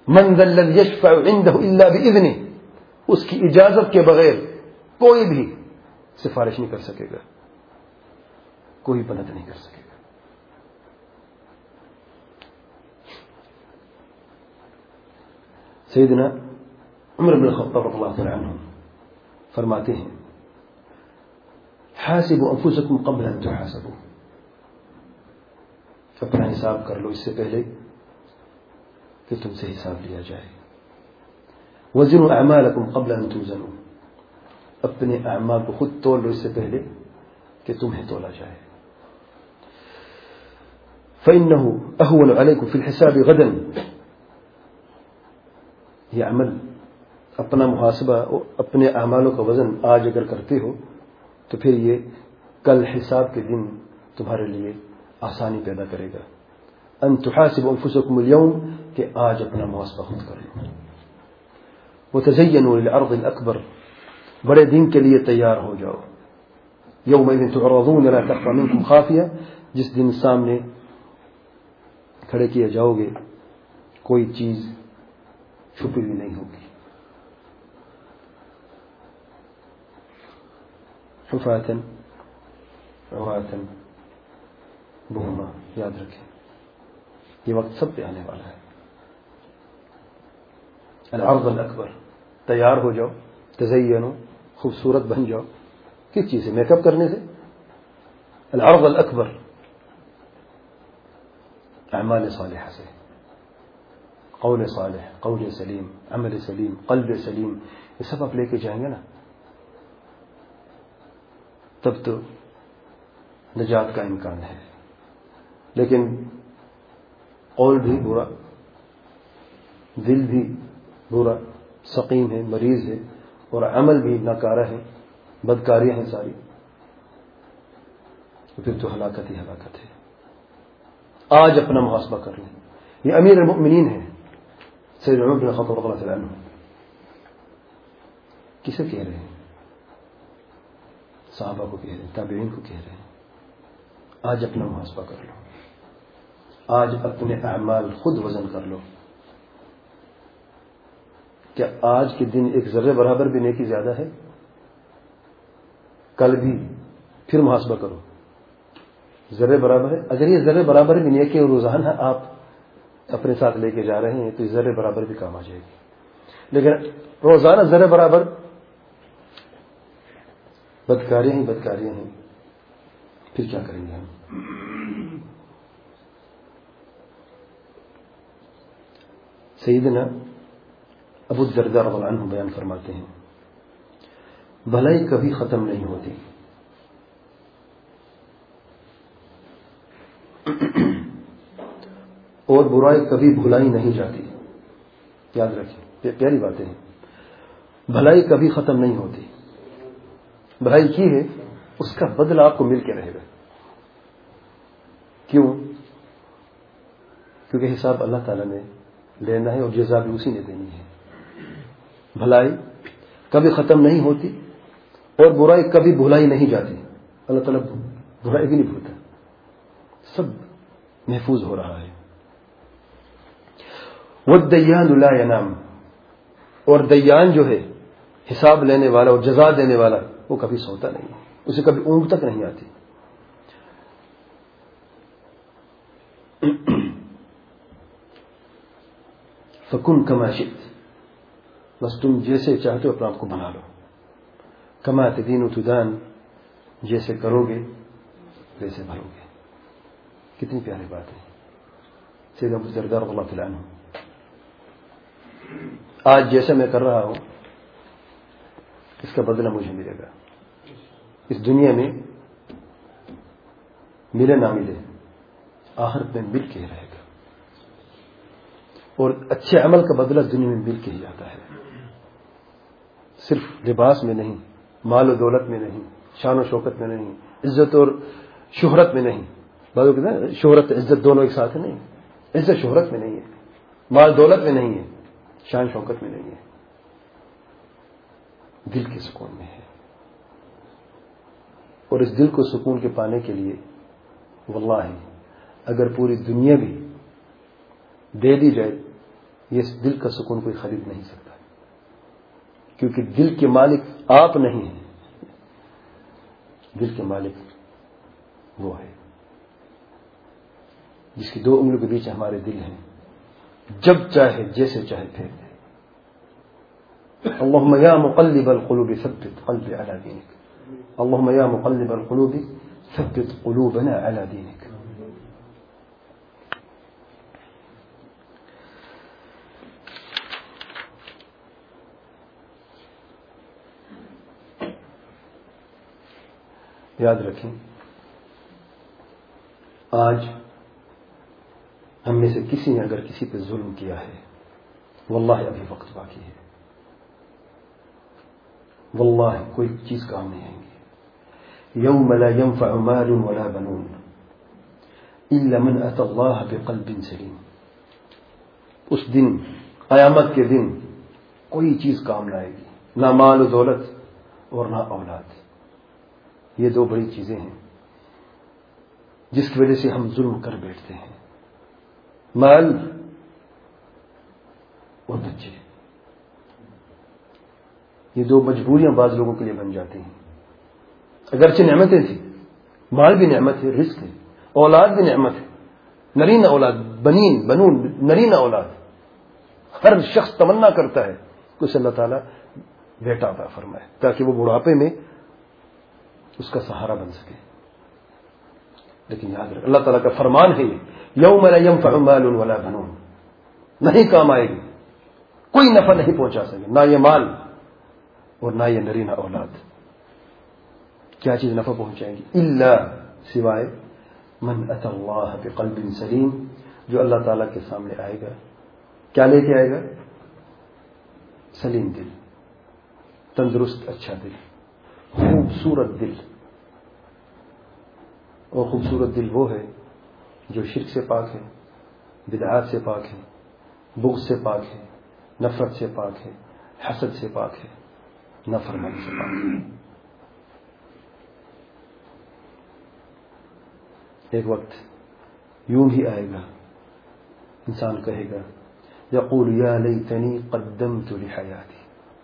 من ذا الذی یشفع عنده الا باذنہ، اس کی اجازت کے بغیر کوئی بھی سفارش نہیں کر سکے گا، کوئی مدد نہیں کر سکے گا۔ سیدنا عمر بن الخطاب رضی اللہ تعالی عنہ فرماتے ہیں حاسبوا انفسکم قبل ان تحاسبوا، اپنا حساب کر لو اس سے پہلے کہ تم سے حساب لیا جائے۔ وزنوا اعمالکم قبل ان توزنوا، اپنے اعمال کو خود تول لو اس سے پہلے کہ تمہیں تولا جائے۔ فإنه أهون عليكم في الحساب غدا، یہ عمل اپنا محاسبہ اپنے اعمالوں کا وزن آج اگر کرتے ہو تو پھر یہ کل حساب کے دن تمہارے لیے آسانی پیدا کرے گا۔ ان تحاسبوا انفسکم اليوم، کہ آج اپنا محاسبہ خود کر لو۔ وتزینوا للعرض الاکبر، بڑے دن کے لیے تیار ہو جاؤ۔ یومئذ تعرضون لا تخفى منکم خافیہ، جس دن سامنے کھڑے کیے جاؤ گے کوئی چیز چھپی ہوئی نہیں ہوگی۔ حفاة عراة بہما، یاد رکھیں یہ وقت سب پہ آنے والا ہے۔ العرض الاکبر، تیار ہو جاؤ، تزینو، خوبصورت بن جاؤ۔ کس چیز سے؟ میک اپ کرنے سے؟ العرض الاکبر اعمال صالحہ سے، قول صالح، قول سلیم، عمل سلیم، قلب سلیم، یہ سب آپ لے کے جائیں گے نا، تب تو نجات کا امکان ہے۔ لیکن قول بھی برا، دل بھی برا، سقیم ہے، مریض ہے، اور عمل بھی ناکارہ ہے، بدکاریاں ہیں ساری، تو پھر تو ہلاکت ہی ہلاکت ہے۔ آج اپنا محاسبہ کر لیں۔ یہ امیر المؤمنین ہیں سیدنا عمر بن الخطاب رضی اللہ عنہ، کسے کہہ رہے ہیں؟ صحابہ کو کہہ رہے ہیں، تابعین کو کہہ رہے ہیں آج اپنا محاسبہ کر لو، آج اپنے اعمال خود وزن کر لو۔ کیا آج کے دن ایک ذرے برابر بھی نیکی زیادہ ہے؟ کل بھی پھر محاسبہ کرو، ذرے برابر ہے؟ اگر یہ ذرے برابر بھی نیکی اور روزانہ آپ اپنے ساتھ لے کے جا رہے ہیں تو یہ ذرے برابر بھی کام آ جائے گی۔ لیکن روزانہ ذرے برابر بدکاریاں ہی بدکاریاں ہیں، پھر کیا کریں گے ہم؟ سیدنا ابو الدرداء رضی اللہ عنہ بیان فرماتے ہیں بھلائی کبھی ختم نہیں ہوتی، اور برائی کبھی بھلائی نہیں جاتی۔ یاد رکھیں، پیاری باتیں ہیں۔ بھلائی کبھی ختم نہیں ہوتی، بھلائی کی ہے اس کا بدلہ آپ کو مل کے رہے گا۔ کیوں؟ کیونکہ حساب اللہ تعالیٰ نے لینا ہے اور جزا بھی اسی نے دینی ہے۔ بھلائی کبھی ختم نہیں ہوتی اور برائی کبھی بھلائی نہیں جاتی۔ اللہ تعالیٰ برائی بھی نہیں بھولتا، سب محفوظ ہو رہا ہے۔ والدیان لا ینام، اور دیان جو ہے حساب لینے والا اور جزا دینے والا وہ کبھی سوتا نہیں، اسے کبھی اونگ تک نہیں آتی۔ فکن کما شئت، بس تم جیسے چاہتے ہو اپنا آپ کو بنا لو۔ کما تدین تدان، جیسے کرو گے ویسے بھرو گے۔ کتنی پیاری بات ہے۔ سیدنا ابو الدرداء رضی اللہ تعالیٰ عنہ، آج جیسا میں کر رہا ہوں اس کا بدلہ مجھے ملے گا، اس دنیا میں ملے نہ ملے، آخرت میں مل کے ہی رہے گا۔ اور اچھے عمل کا بدلہ دنیا میں مل کے ہی آتا ہے، صرف لباس میں نہیں، مال و دولت میں نہیں، شان و شوکت میں نہیں، عزت اور شہرت میں نہیں۔ بعضوں کہتے ہیں شہرت عزت دونوں ایک ساتھ نہیں، عزت شہرت میں نہیں ہے، مال دولت میں نہیں ہے، شان شوکت میں نہیں ہے، دل کے سکون میں ہے۔ اور اس دل کو سکون کے پانے کے لیے واللہ اگر پوری دنیا بھی دے دی جائے یہ دل کا سکون کوئی خرید نہیں سکتا، کیونکہ دل کے مالک آپ نہیں ہیں، دل کے مالک وہ ہے جس کی 2 انگلیوں کے بیچ ہمارے دل ہیں، جب چاہے جیسے چاہے پھیر دے۔ اللهم یا مقلب القلوب ثبت قلبی علی دینک، اللهم یا مقلب القلوب ثبت قلوبنا علی دینک۔ یاد رکھیں، آج ہم میں سے کسی نے اگر کسی پہ ظلم کیا ہے، واللہ ابھی وقت باقی ہے، واللہ کوئی چیز کام نہیں آئیں گی۔ یوم لا ينفع مال ولا بنون الا من اتى الله بقلب سلیم، اس دن، قیامت کے دن، کوئی چیز کام نہ آئے گی، نہ مال و دولت اور نہ اولاد۔ یہ 2 بڑی چیزیں ہیں جس کی وجہ سے ہم ظلم کر بیٹھتے ہیں، مال اور بچے۔ یہ 2 مجبوریاں بعض لوگوں کے لیے بن جاتی ہیں، اگرچہ نعمتیں تھیں، مال بھی نعمت ہے، رزق ہے، اولاد بھی نعمت ہے، نرینہ اولاد، بنون نرینہ اولاد۔ ہر شخص تمنا کرتا ہے کہ اسے اللہ تعالیٰ بیٹا عطا فرمائے تاکہ وہ بڑھاپے میں اس کا سہارا بن سکے۔ لیکن یاد رکھ، اللہ تعالیٰ کا فرمان ہے یوم لا ينفع مال ولا بنون، نہیں کام آئے گی، کوئی نفع نہیں پہنچا سکے، نہ یہ مال اور نہ یہ نرینہ اولاد۔ کیا چیز نفع پہنچائے گی؟ الا، سوائے، من اتى اللہ بقلب سلیم، جو اللہ تعالیٰ کے سامنے آئے گا، کیا لے کے آئے گا؟ سلیم دل، تندرست اچھا دل، خوبصورت دل۔ اور خوبصورت دل وہ ہے جو شرک سے پاک ہے، بدعات سے پاک ہے، بغض سے پاک ہے، نفرت سے پاک ہے، حسد سے پاک ہے، نافرمانی سے پاک ہے۔ ایک وقت یوں ہی آئے گا، انسان کہے گا یقول یا لیتنی قدمت لحیاتی،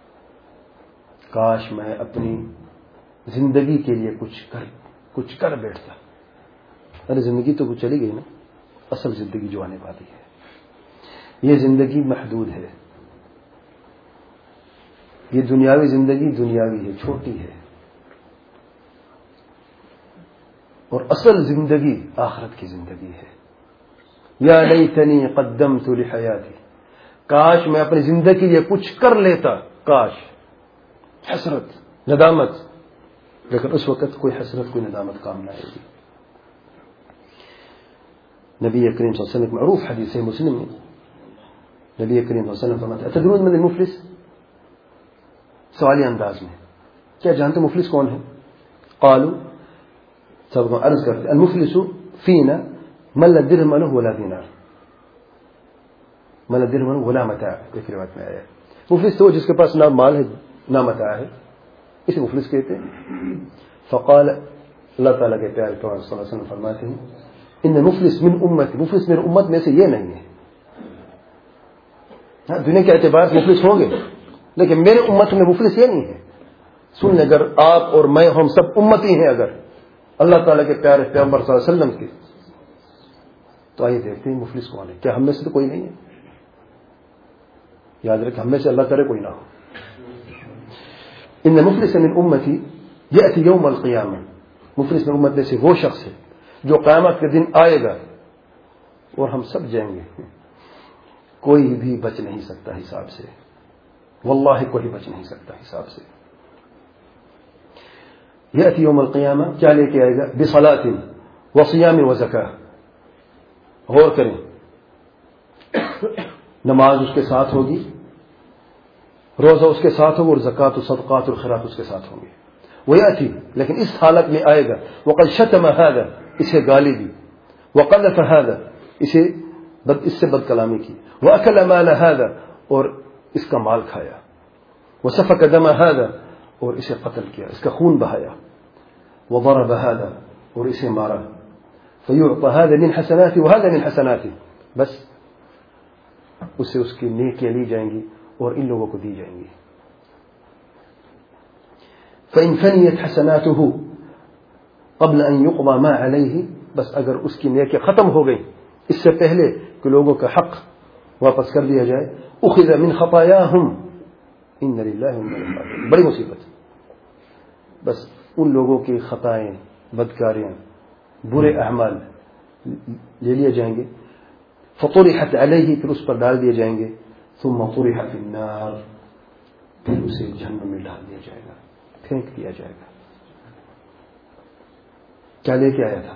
کاش میں اپنی زندگی کے لیے کچھ کر بیٹھتا۔ ارے زندگی تو کچھ چلی گئی نا، اصل زندگی جو آنے والی ہے، یہ زندگی محدود ہے، یہ دنیاوی زندگی دنیاوی ہے، چھوٹی ہے، اور اصل زندگی آخرت کی زندگی ہے۔ یا لیتنی قدمت لحیاتی، کاش میں اپنی زندگی کے لیے کچھ کر لیتا، کاش، حسرت، ندامت، لیکن اس وقت کوئی حسرت، کوئی ندامت کام نہ آئے گی۔ نبی کریم صلی اللہ علیہ وسلم معروف حدیث ہے مسلم میں، نبی کریم صلی اللہ علیہ وسلم فرماتے ہیں اتدرون من المفلس، سوالی انداز میں، کیا جانتے مفلس کون ہے؟ قالوا، سب کو عرض کرتے المفلس فینا من لا درهم له ولا دینار، من لا درهم له ولا متاع، ایک روایت میں آیا مفلس تو جس کے پاس نہ مال ہے نہ متاع ہے، اسے مفلس کہتے ہیں۔ فقال، اللہ تعالیٰ کے پیارے پیغمبر صلی اللہ علیہ وسلم فرماتے ہیں ان مفلس من امتی، مفلس میرے امت میں سے یہ نہیں ہے۔ ہاں دنیا کے اعتبار سے مفلس ہوں گے، لیکن میرے امت میں مفلس یہ نہیں ہے۔ سن، اگر آپ اور میں، ہم سب امتی ہیں اگر اللہ تعالیٰ کے پیارے پیغمبر صلی اللہ علیہ وسلم کے، تو آئیے دیکھتے ہیں مفلس کون ہے۔ کیا ہم میں سے تو کوئی نہیں ہے؟ یاد رکھیں، ہم میں سے اللہ کرے کوئی نہ ہو۔ ان مفلس من امتی یأتی یوم القیامہ، مفلس من امت میں سے وہ شخص ہے جو قیامت کے دن آئے گا اور ہم سب جائیں گے، کوئی بھی بچ نہیں سکتا حساب سے، واللہ کوئی بچ نہیں سکتا حساب سے۔ یأتی یوم القیامہ، کیا لے کے آئے گا؟ بصلاۃ وصیام وزکاۃ، غور کریں، نماز اس کے ساتھ ہوگی، روزہ اس کے ساتھ ہوگا، اور زکوٰۃ و صدقات اور خیرات اس کے ساتھ ہوں گے۔ ویأتی، لیکن اس حالت میں آئے گا وقد شتم هذا، اسے گالی دی، وقذف هذا، اس سے بد کلامی کی، واکل مال هذا، اور اس کا مال کھایا، وسفك دم هذا، اور اسے قتل کیا، اس کا خون بہایا، وضرب هذا، اور اسے مارا، فيعطى هذا من حسناته وهذا من حسناته، بس اسے اس کی نیکیاں لی جائیں گی اور ان لوگوں کو دی جائیں گی. فَإِنْ فَنِيَتْ حَسَنَاتُهُ قَبْلَ أَنْ يُقْضَى مَا عَلَيْهِ، بس اگر اس کی نیکیاں ختم ہو گئی اس سے پہلے کہ لوگوں کا حق واپس کر دیا جائے، أُخِذَ مِنْ خَطَايَاهُمْ إِنَّ لِلَّهِ وَإِنَّا إِلَيْهِ رَاجِعُونَ. بڑی مصیبت. بس ان لوگوں کی خطائیں، بدکاریاں، برے اعمال لے لیے جائیں گے. فطرحت علیہ، پھر اس پر ڈال دیے جائیں گے. ثم طرح فی النار، پھر اسے جہنم میں ڈال دیا جائے گا، پھینک دیا جائے گا. کیا لے کے آیا تھا؟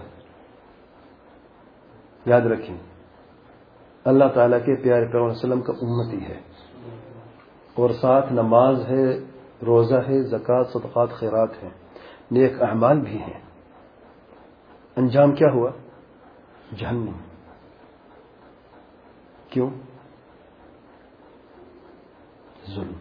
یاد رکھیں، اللہ تعالیٰ کے پیارے پیغمبر صلی اللہ علیہ وسلم کا امتی ہے، اور ساتھ نماز ہے، روزہ ہے، زکوٰۃ، صدقات، خیرات ہیں، نیک اعمال بھی ہیں. انجام کیا ہوا؟ جہنم. کیوں؟ ظلم.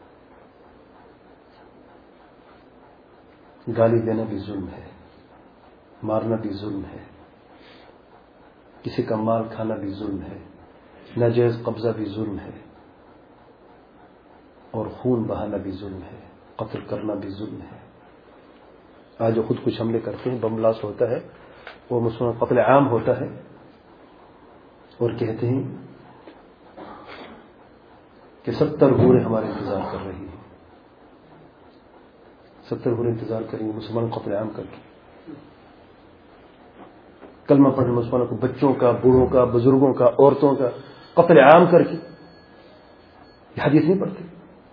گالی دینا بھی ظلم ہے، مارنا بھی ظلم ہے، کسی کا مال کھانا بھی ظلم ہے، ناجائز قبضہ بھی ظلم ہے، اور خون بہانا بھی ظلم ہے، قتل کرنا بھی ظلم ہے. آج جو خود کچھ حملے کرتے ہیں، بم بلاسٹ ہوتا ہے، وہ مسلمان قتل عام ہوتا ہے، اور کہتے ہیں کہ 70 حوریں ہمارے انتظار کر رہی ہیں. 70 حوریں انتظار کریں گے مسلمان قتل عام کر کے. کلمہ پڑھنے مسلمانوں کو، بچوں کا، بوڑھوں کا، بزرگوں کا، عورتوں کا قتل عام کر کے. یہ حدیث نہیں پڑھتے.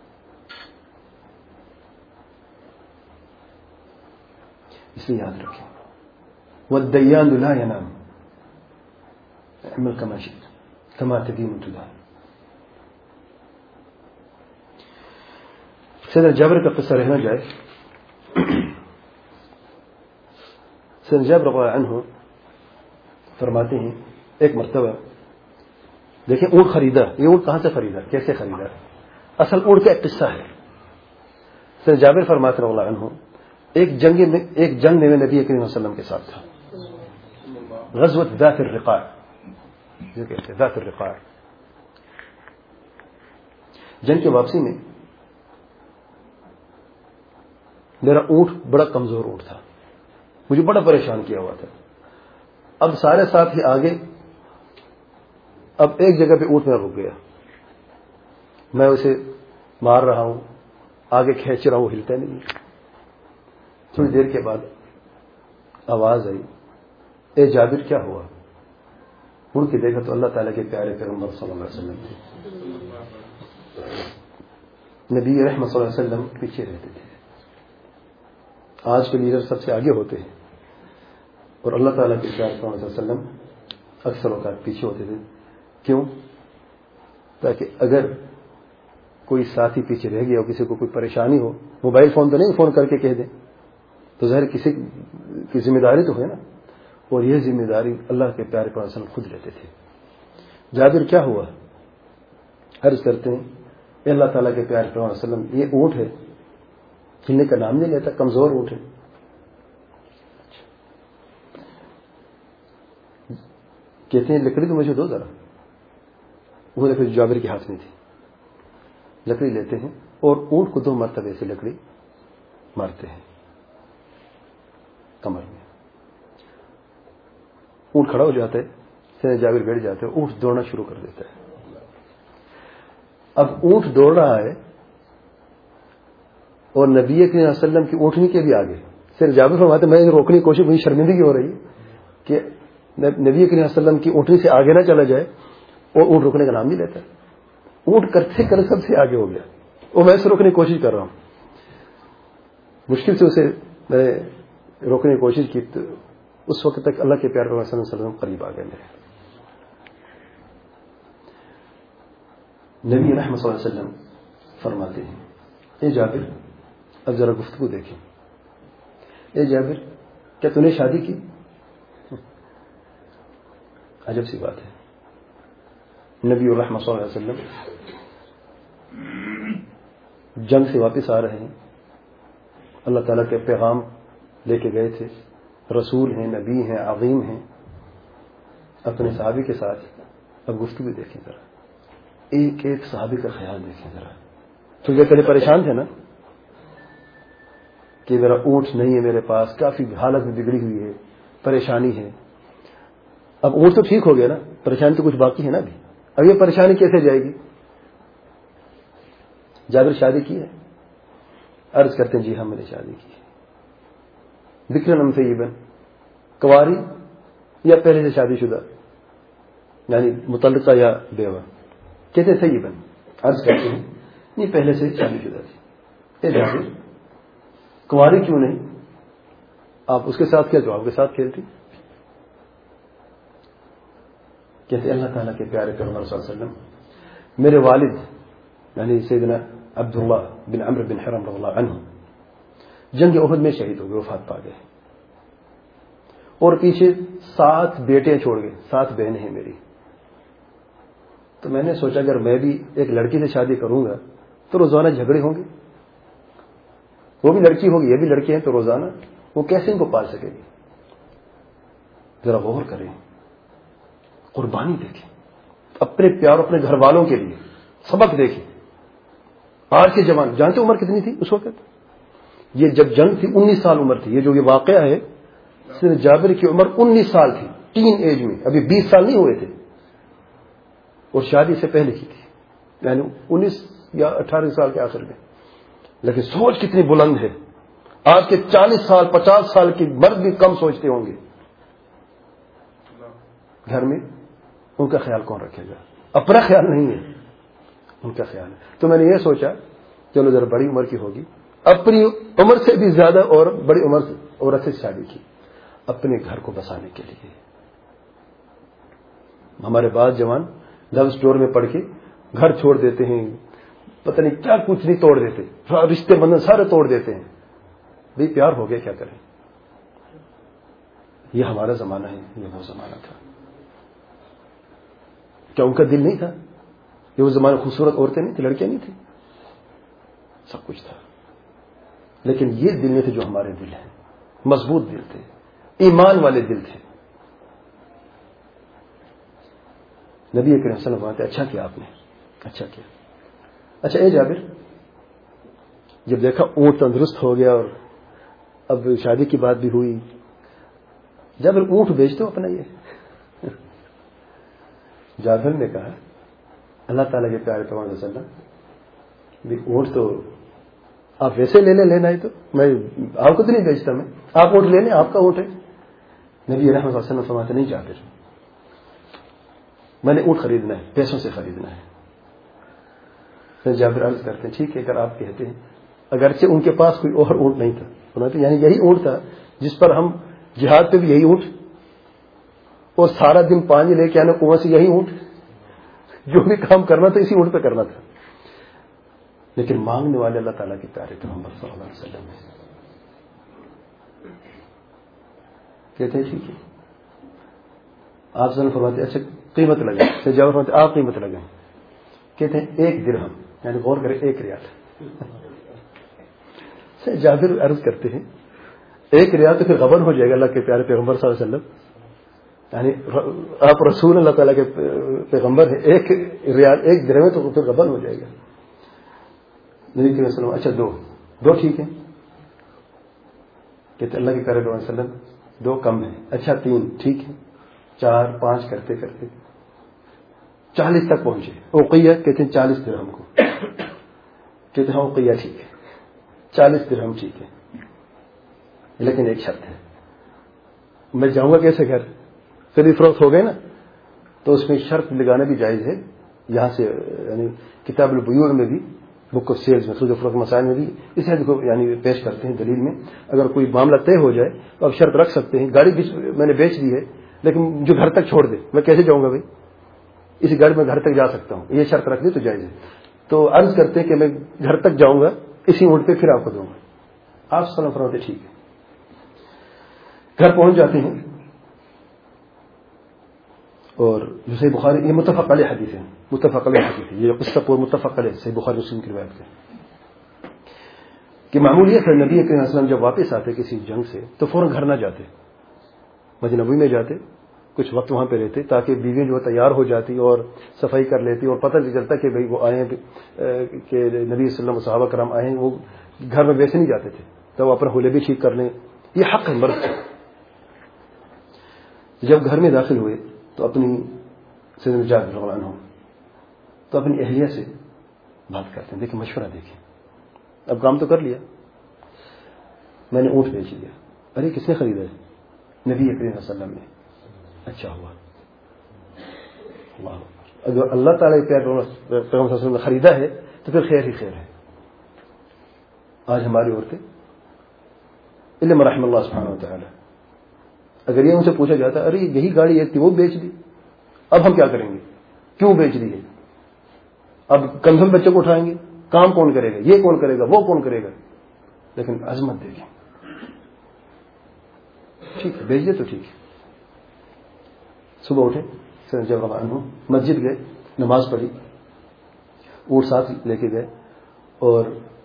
اس لیے یاد رکھیں، والدیان لا ينام، اعمل كما شئت كما تدين تدان. سیدنا جابر کا قصہ رہنا جائے. سیدنا جابر رضی اللہ عنہ فرماتے ہیں ایک مرتبہ، دیکھیں اونٹ خریدا. یہ اونٹ کہاں سے خریدا، کیسے خریدا؟ اصل اونٹ کا ایک قصہ ہے. سیدنا جابر فرماتے رضی اللہ عنہ ایک جنگ میں نبی کریم صلی اللہ علیہ وسلم کے ساتھ تھا، غزوۃ ذات الرقاع، جو کہتے ہیں ذات الرقاع. جنگ کی واپسی میں میرا اونٹ بڑا کمزور اونٹ تھا، مجھے بڑا پریشان کیا ہوا تھا. اب سارے ساتھی آگے، اب ایک جگہ پہ اونٹ میرا رک گیا. میں اسے مار رہا ہوں، آگے کھینچ رہا ہوں، ہلتا نہیں. تھوڑی دیر کے بعد آواز آئی، اے جابر کیا ہوا؟ مڑ کے دیکھا تو اللہ تعالیٰ کے پیارے پیغمبر صلی اللہ علیہ وسلم تھے. نبی رحمت صلی اللہ علیہ وسلم پیچھے رہتے تھے. آج کے لیڈر سب سے آگے ہوتے ہیں، اور اللہ تعالیٰ کے پیارے پیغمبر صلی اللہ علیہ وسلم اکثر اوقات پیچھے ہوتے تھے. کیوں؟ تاکہ اگر کوئی ساتھی پیچھے رہ گیا ہو، کسی کو کوئی پریشانی ہو، موبائل فون تو نہیں فون کر کے کہہ دیں، تو ظاہر کسی کی ذمہ داری تو ہے نا. اور یہ ذمہ داری اللہ کے پیارے پیغمبر صلی اللہ علیہ وسلم خود لیتے تھے. جابر کیا ہوا؟ عرض کرتے ہیں اے اللہ تعالیٰ کے پیارے پیغمبر صلی اللہ علیہ وسلم، یہ اونٹ ہے، ہلنے کا نام نہیں لیتا، کمزور اونٹ ہے. کہتے ہیں لکڑی تو مجھے دو ذرا. وہ لکڑی جابر کے ہاتھ میں تھی. لکڑی لیتے ہیں اور اونٹ کو 2 مرتبہ سے لکڑی مارتے ہیں کمر میں. اونٹ کھڑا ہو جاتا ہے، سیدنا جابر بیٹھ جاتے ہیں، اونٹ دوڑنا شروع کر دیتا ہے. اب اونٹ دوڑ رہا ہے اور نبی کریم صلی اللہ علیہ وسلم کی اونٹنی کے بھی آگے. سیدنا جابر فرماتے ہیں میں روکنے کی کوشش، مجھے شرمندگی ہو رہی ہے کہ نبی کریم صلی اللہ علیہ وسلم کی اونٹنی سے آگے نہ چلا جائے، اور اونٹ روکنے کا نام نہیں لیتا. اونٹ کرتے کرتے سب سے آگے ہو گیا، اور میں اسے روکنے کی کوشش کر رہا ہوں. مشکل سے اسے میں نے روکنے کی کوشش کی، تو اس وقت تک اللہ کے پیارے پیغمبر صلی اللہ علیہ وسلم قریب آ گئے میرے. نبی رحمت صلی اللہ علیہ وسلم فرماتے ہیں اے جابر، اب ذرا گفتگو دیکھیں. اے جابر کیا تو نے شادی کی؟ عجب سی بات ہے. نبی الرحمت صلی اللہ علیہ وسلم جنگ سے واپس آ رہے ہیں، اللہ تعالیٰ کے پیغام لے کے گئے تھے، رسول ہیں، نبی ہیں، عظیم ہیں، اپنے صحابی کے ساتھ. اب گفتگو دیکھیں ذرا. ایک ایک صحابی کا خیال دیکھیں ذرا. تو یہ پہلے پریشان تھے نا کہ میرا اونٹ نہیں ہے میرے پاس, کافی حالت میں بگڑی ہوئی ہے, پریشانی ہے. اب اونٹ تو ٹھیک ہو گیا نا, پریشانی تو کچھ باقی ہے نا ابھی. اب یہ پریشانی کیسے جائے گی؟ جابر شادی کی ہے؟ عرض کرتے ہیں جی ہم نے شادی کی ہے. بکرن سیبن, کنواری یا پہلے سے شادی شدہ, یعنی متعلقہ یا بیوہ. کہتے ہیں سیبن. عرض کرتے ہیں نہیں پہلے سے شادی شدہ تھی. اے جابر کنواری کیوں نہیں؟ آپ اس کے ساتھ کیا تو آپ کے ساتھ کھیلتی. کہتے اللہ تعالیٰ کے پیارے پیغمبر صلی اللہ علیہ وسلم میرے والد یعنی سیدنا عبداللہ بن عمرو بن حرام رضی اللہ عنہ جنگ احد میں شہید ہو گئے, وفات پا گئے, اور پیچھے 7 بیٹے چھوڑ گئے, 7 بہنیں ہیں میری. تو میں نے سوچا اگر میں بھی ایک لڑکی سے شادی کروں گا تو روزانہ جھگڑے ہوں گے. وہ بھی لڑکی ہوگی, یہ بھی لڑکے ہیں, تو روزانہ وہ کیسے ان کو پال سکے گی؟ ذرا غور کریں, قربانی دیکھیں, اپنے پیار اپنے گھر والوں کے لیے سبق دیکھیں. آج کے جوان جانتے عمر کتنی تھی اس وقت؟ یہ جب جنگ تھی 19 سال عمر تھی. یہ جو یہ واقعہ ہے صرف جابر کی عمر 19 سال تھی, ٹین ایج میں, ابھی 20 سال نہیں ہوئے تھے, اور شادی سے پہلے کی تھی, یعنی 19 یا 18 سال کے آخر میں. لیکن سوچ کتنی بلند ہے. آج کے 40 سال 50 سال کی مرد بھی کم سوچتے ہوں گے. گھر میں ان کا خیال کون رکھے گا؟ اپنا خیال نہیں ہے, ان کا خیال ہے. تو میں نے یہ سوچا چلو ذرا بڑی عمر کی ہوگی, اپنی عمر سے بھی زیادہ اور بڑی عمر سے عورت سے شادی کی اپنے گھر کو بسانے کے لیے. ہمارے بعض جوان لو سٹور میں پڑھ کے گھر چھوڑ دیتے ہیں, پتہ نہیں کیا کچھ نہیں توڑ دیتے, رشتے بندھن سارے توڑ دیتے ہیں. بھئی پیار ہو گیا کیا کریں؟ یہ ہمارا زمانہ ہے, یہ وہ زمانہ تھا. کیا ان کا دل نہیں تھا؟ یہ وہ زمانہ خوبصورت عورتیں نہیں تھیں, لڑکیاں نہیں تھیں, سب کچھ تھا. لیکن یہ دل نہیں تھے جو ہمارے دل ہیں, مضبوط دل تھے, ایمان والے دل تھے. نبی کریم صلی اللہ علیہ وسلم اچھا کیا آپ نے, اچھا کیا. اچھا اے جابر, جب دیکھا اونٹ تندرست ہو گیا اور اب شادی کی بات بھی ہوئی, جابر اونٹ بیچ دو اپنا. یہ جابر نے کہا اللہ تعالیٰ کے پیارے پیغمبر صلی اللہ علیہ وسلم بھی اونٹ تو آپ ویسے لے لیں, لینا ہے تو میں آپ کو تو نہیں بیچتا, میں آپ اونٹ لے لیں, آپ کا اونٹ ہے. نبی رحمت اللہ صلی اللہ علیہ وسلم فرماتے نہیں جابر, میں نے اونٹ خریدنا ہے, پیسوں سے خریدنا ہے. پھر جابر عرض کرتے ہیں ٹھیک ہے اگر آپ کہتے ہیں. اگرچہ ان کے پاس کوئی اور اونٹ نہیں تھا, یعنی یہی اونٹ تھا جس پر ہم جہاد پہ بھی یہی اونٹ, اور سارا دن پانی لے کے آنا کنواں سے یہی اونٹ, جو بھی کام کرنا تھا اسی اونٹ پہ کرنا تھا. لیکن مانگنے والے اللہ تعالیٰ کے پیارے پیغمبر صلی اللہ علیہ وسلم ہے. کہتے ہیں ٹھیک ہے, آپ سے فرماتے اچھا قیمت لگائیں. سے جواب فرماتے آپ قیمت لگائیں. کہتے ہیں 1 درہم, یعنی غور کریں 1 ریال. سے جابر عرض کرتے ہیں 1 ریال تو پھر غبن ہو جائے گا اللہ کے پیارے پیغمبر صلی اللہ علیہ وسلم, یعنی آپ رسول اللہ تعالیٰ کے پیغمبر ہیں, 1 ریال 1 درہم تو پھر غبن ہو جائے گا. نبی کریم صلی اللہ علیہ وسلم اچھا 2 ٹھیک ہے. کہتے اللہ کے پیارے پیغمبر صلی اللہ علیہ وسلم 2 کم ہیں, اچھا 3 ٹھیک ہے. 4 5 کرتے کرتے 40 تک پہنچے. اوقیہ کہتے ہیں 40 درہم کو. کہتے ہیں اوقیہ ٹھیک ہے, 40 درہم ٹھیک ہے, لیکن ایک شرط ہے, میں جاؤں گا کیسے گھر؟ خرید فروخت ہو گئے نا, تو اس میں شرط لگانا بھی جائز ہے. یہاں سے یعنی کتاب البیوع میں بھی, بک آف سیلز میں, خرید و فروخت مسائل میں بھی اس حد کو یعنی پیش کرتے ہیں دلیل میں. اگر کوئی معاملہ طے ہو جائے تو آپ شرط رکھ سکتے ہیں. گاڑی میں نے بیچ دی ہے لیکن جو گھر تک چھوڑ دے, میں کیسے جاؤں گا بھائی؟ اسی گاڑی میں گھر تک جا سکتا ہوں, یہ شرط رکھ دی تو جائز ہے. تو عرض کرتے ہیں کہ میں گھر تک جاؤں گا, اسی اونٹ پہ پھر آپ کو دوں گا. آپ سلام فرماتے ٹھیک ہے. گھر پہنچ جاتے ہیں, اور جو صحیح بخاری, یہ متفق علیہ حدیث ہے, متفق علیہ حدیث ہے, یہ قصہ پور متفق علیہ صحیح بخاری مسلم کی روایت ہے کہ معمول یہ تھا نبی کریم صلی اللہ علیہ وسلم جب واپس آتے کسی جنگ سے تو فوراً گھر نہ جاتے, مسجد نبوی میں جاتے, کچھ وقت وہاں پہ رہتے تاکہ بیوی جو تیار ہو جاتی اور صفائی کر لیتی اور پتہ نہیں چلتا کہ بھئی وہ آئے کہ نبی صلی اللہ علیہ وسلم صحابہ کرام آئے ہیں. وہ گھر میں ویسے نہیں جاتے تھے تو وہ اپنا حلیہ بھی ٹھیک کر لیں. یہ حق ہے مرد کا. جب گھر میں داخل ہوئے تو اپنی سیدنا جابر رضی اللہ عنہ تو اپنی اہلیہ سے بات کرتے ہیں. دیکھیں مشورہ دیکھیں. اب کام تو کر لیا, میں نے اونٹ بیچ لیا. ارے کس نے خریدا ہے؟ نبی کریم صلی اللہ علیہ وسلم نے. اچھا ہوا. اگر اللہ تعالیٰ کے پیغمبر صلی اللہ علیہ وسلم نے خریدا ہے تو پھر خیر ہی خیر ہے. آج ہماری عورتیں علم رحم اللہ سبحانہ وتعالی, اگر یہ ان سے پوچھا جاتا ارے یہی گاڑی ایک تھی وہ بیچ دی, اب ہم کیا کریں گے, کیوں بیچ دی ہے, اب کندھے بچوں کو اٹھائیں گے, کام کون کرے گا, یہ کون کرے گا, وہ کون کرے گا. لیکن عظمت دیکھیں, ٹھیک ہے بیچ دے تو ٹھیک ہے. صبح اٹھے جب روانہ ہوں مسجد گئے, نماز پڑھی, اونٹ ساتھ لے کے گئے اور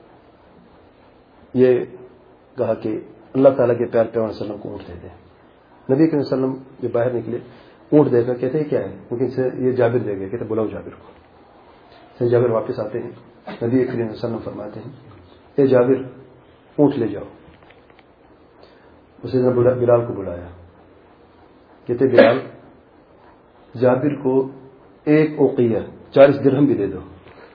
یہ کہا کہ اللہ تعالیٰ کے پیار پیغمبر صلی اللہ علیہ وسلم کو اونٹ دے دیں. نبی کریم صلی اللہ علیہ وسلم جب باہر نکلے اونٹ دے کر کہتے ہیں کیا ہے, کیونکہ یہ جابر دے گئے, کہتے بلاؤ جابر کو. پھر جابر واپس آتے ہیں, نبی کریم صلی اللہ علیہ وسلم فرماتے ہیں اے جابر اونٹ لے جاؤ. اسے بلال کو بلایا, کہتے بلال جابر کو ایک اوقیہ 40 درہم بھی دے دو.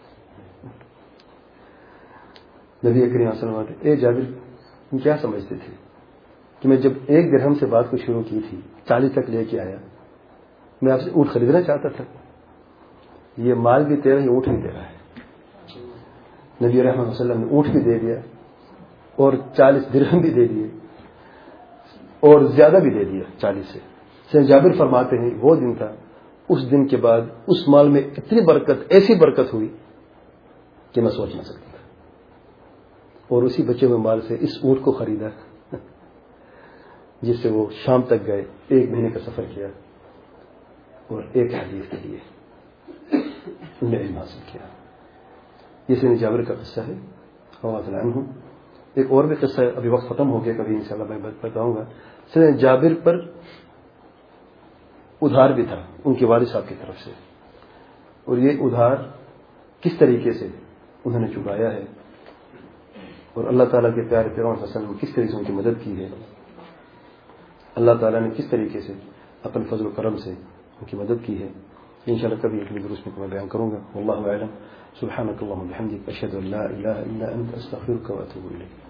نبی کریم صلی اللہ علیہ وسلم فرماتے اے جابر تم کیا سمجھتے تھے کہ میں جب 1 درہم سے بات کو شروع کی تھی 40 تک لے کے آیا, میں آپ سے اونٹ خریدنا چاہتا تھا. یہ مال بھی تیرا, یہ اونٹ بھی تیرا ہے. نبی رحمۃ اللہ وسلم نے اونٹ بھی دے دیا اور 40 درہم بھی دے دیے اور زیادہ بھی دے دیا 40 سے. سید جابر فرماتے ہیں وہ دن تھا, اس دن کے بعد اس مال میں اتنی برکت, ایسی برکت ہوئی کہ میں سوچ نہ سکتا تھا. اور اسی بچے ہوئے مال سے اس اونٹ کو خریدا جس سے وہ شام تک گئے, 1 مہینے کا سفر کیا اور ایک حدیث کے لیے انہوں نے علم حاصل کیا. یہ سید جابر کا قصہ ہے رضی اللہ عنہ. ایک اور بھی قصہ ہے, ابھی وقت ختم ہو گیا, کبھی انشاءاللہ میں بتاؤں گا. سید جابر پر ادھار بھی تھا ان کے والد صاحب کی طرف سے, اور یہ ادھار کس طریقے سے انہوں نے چکایا ہے اور اللہ تعالیٰ کے پیارے پیغمبر صلی اللہ علیہ وسلم نے کس طریقے سے ان کی مدد کی ہے. اللہ تعالیٰ نے کس طریقے سے اپنے فضل و کرم سے ان کی مدد کی ہے. انشاءاللہ کبھی اگلی دروس میں میں بیان کروں گا. واللہ اعلم. سبحانک اللہم و بحمدک, اشہد ان لا الہ الا انت, استغفرک و اتوب الیک.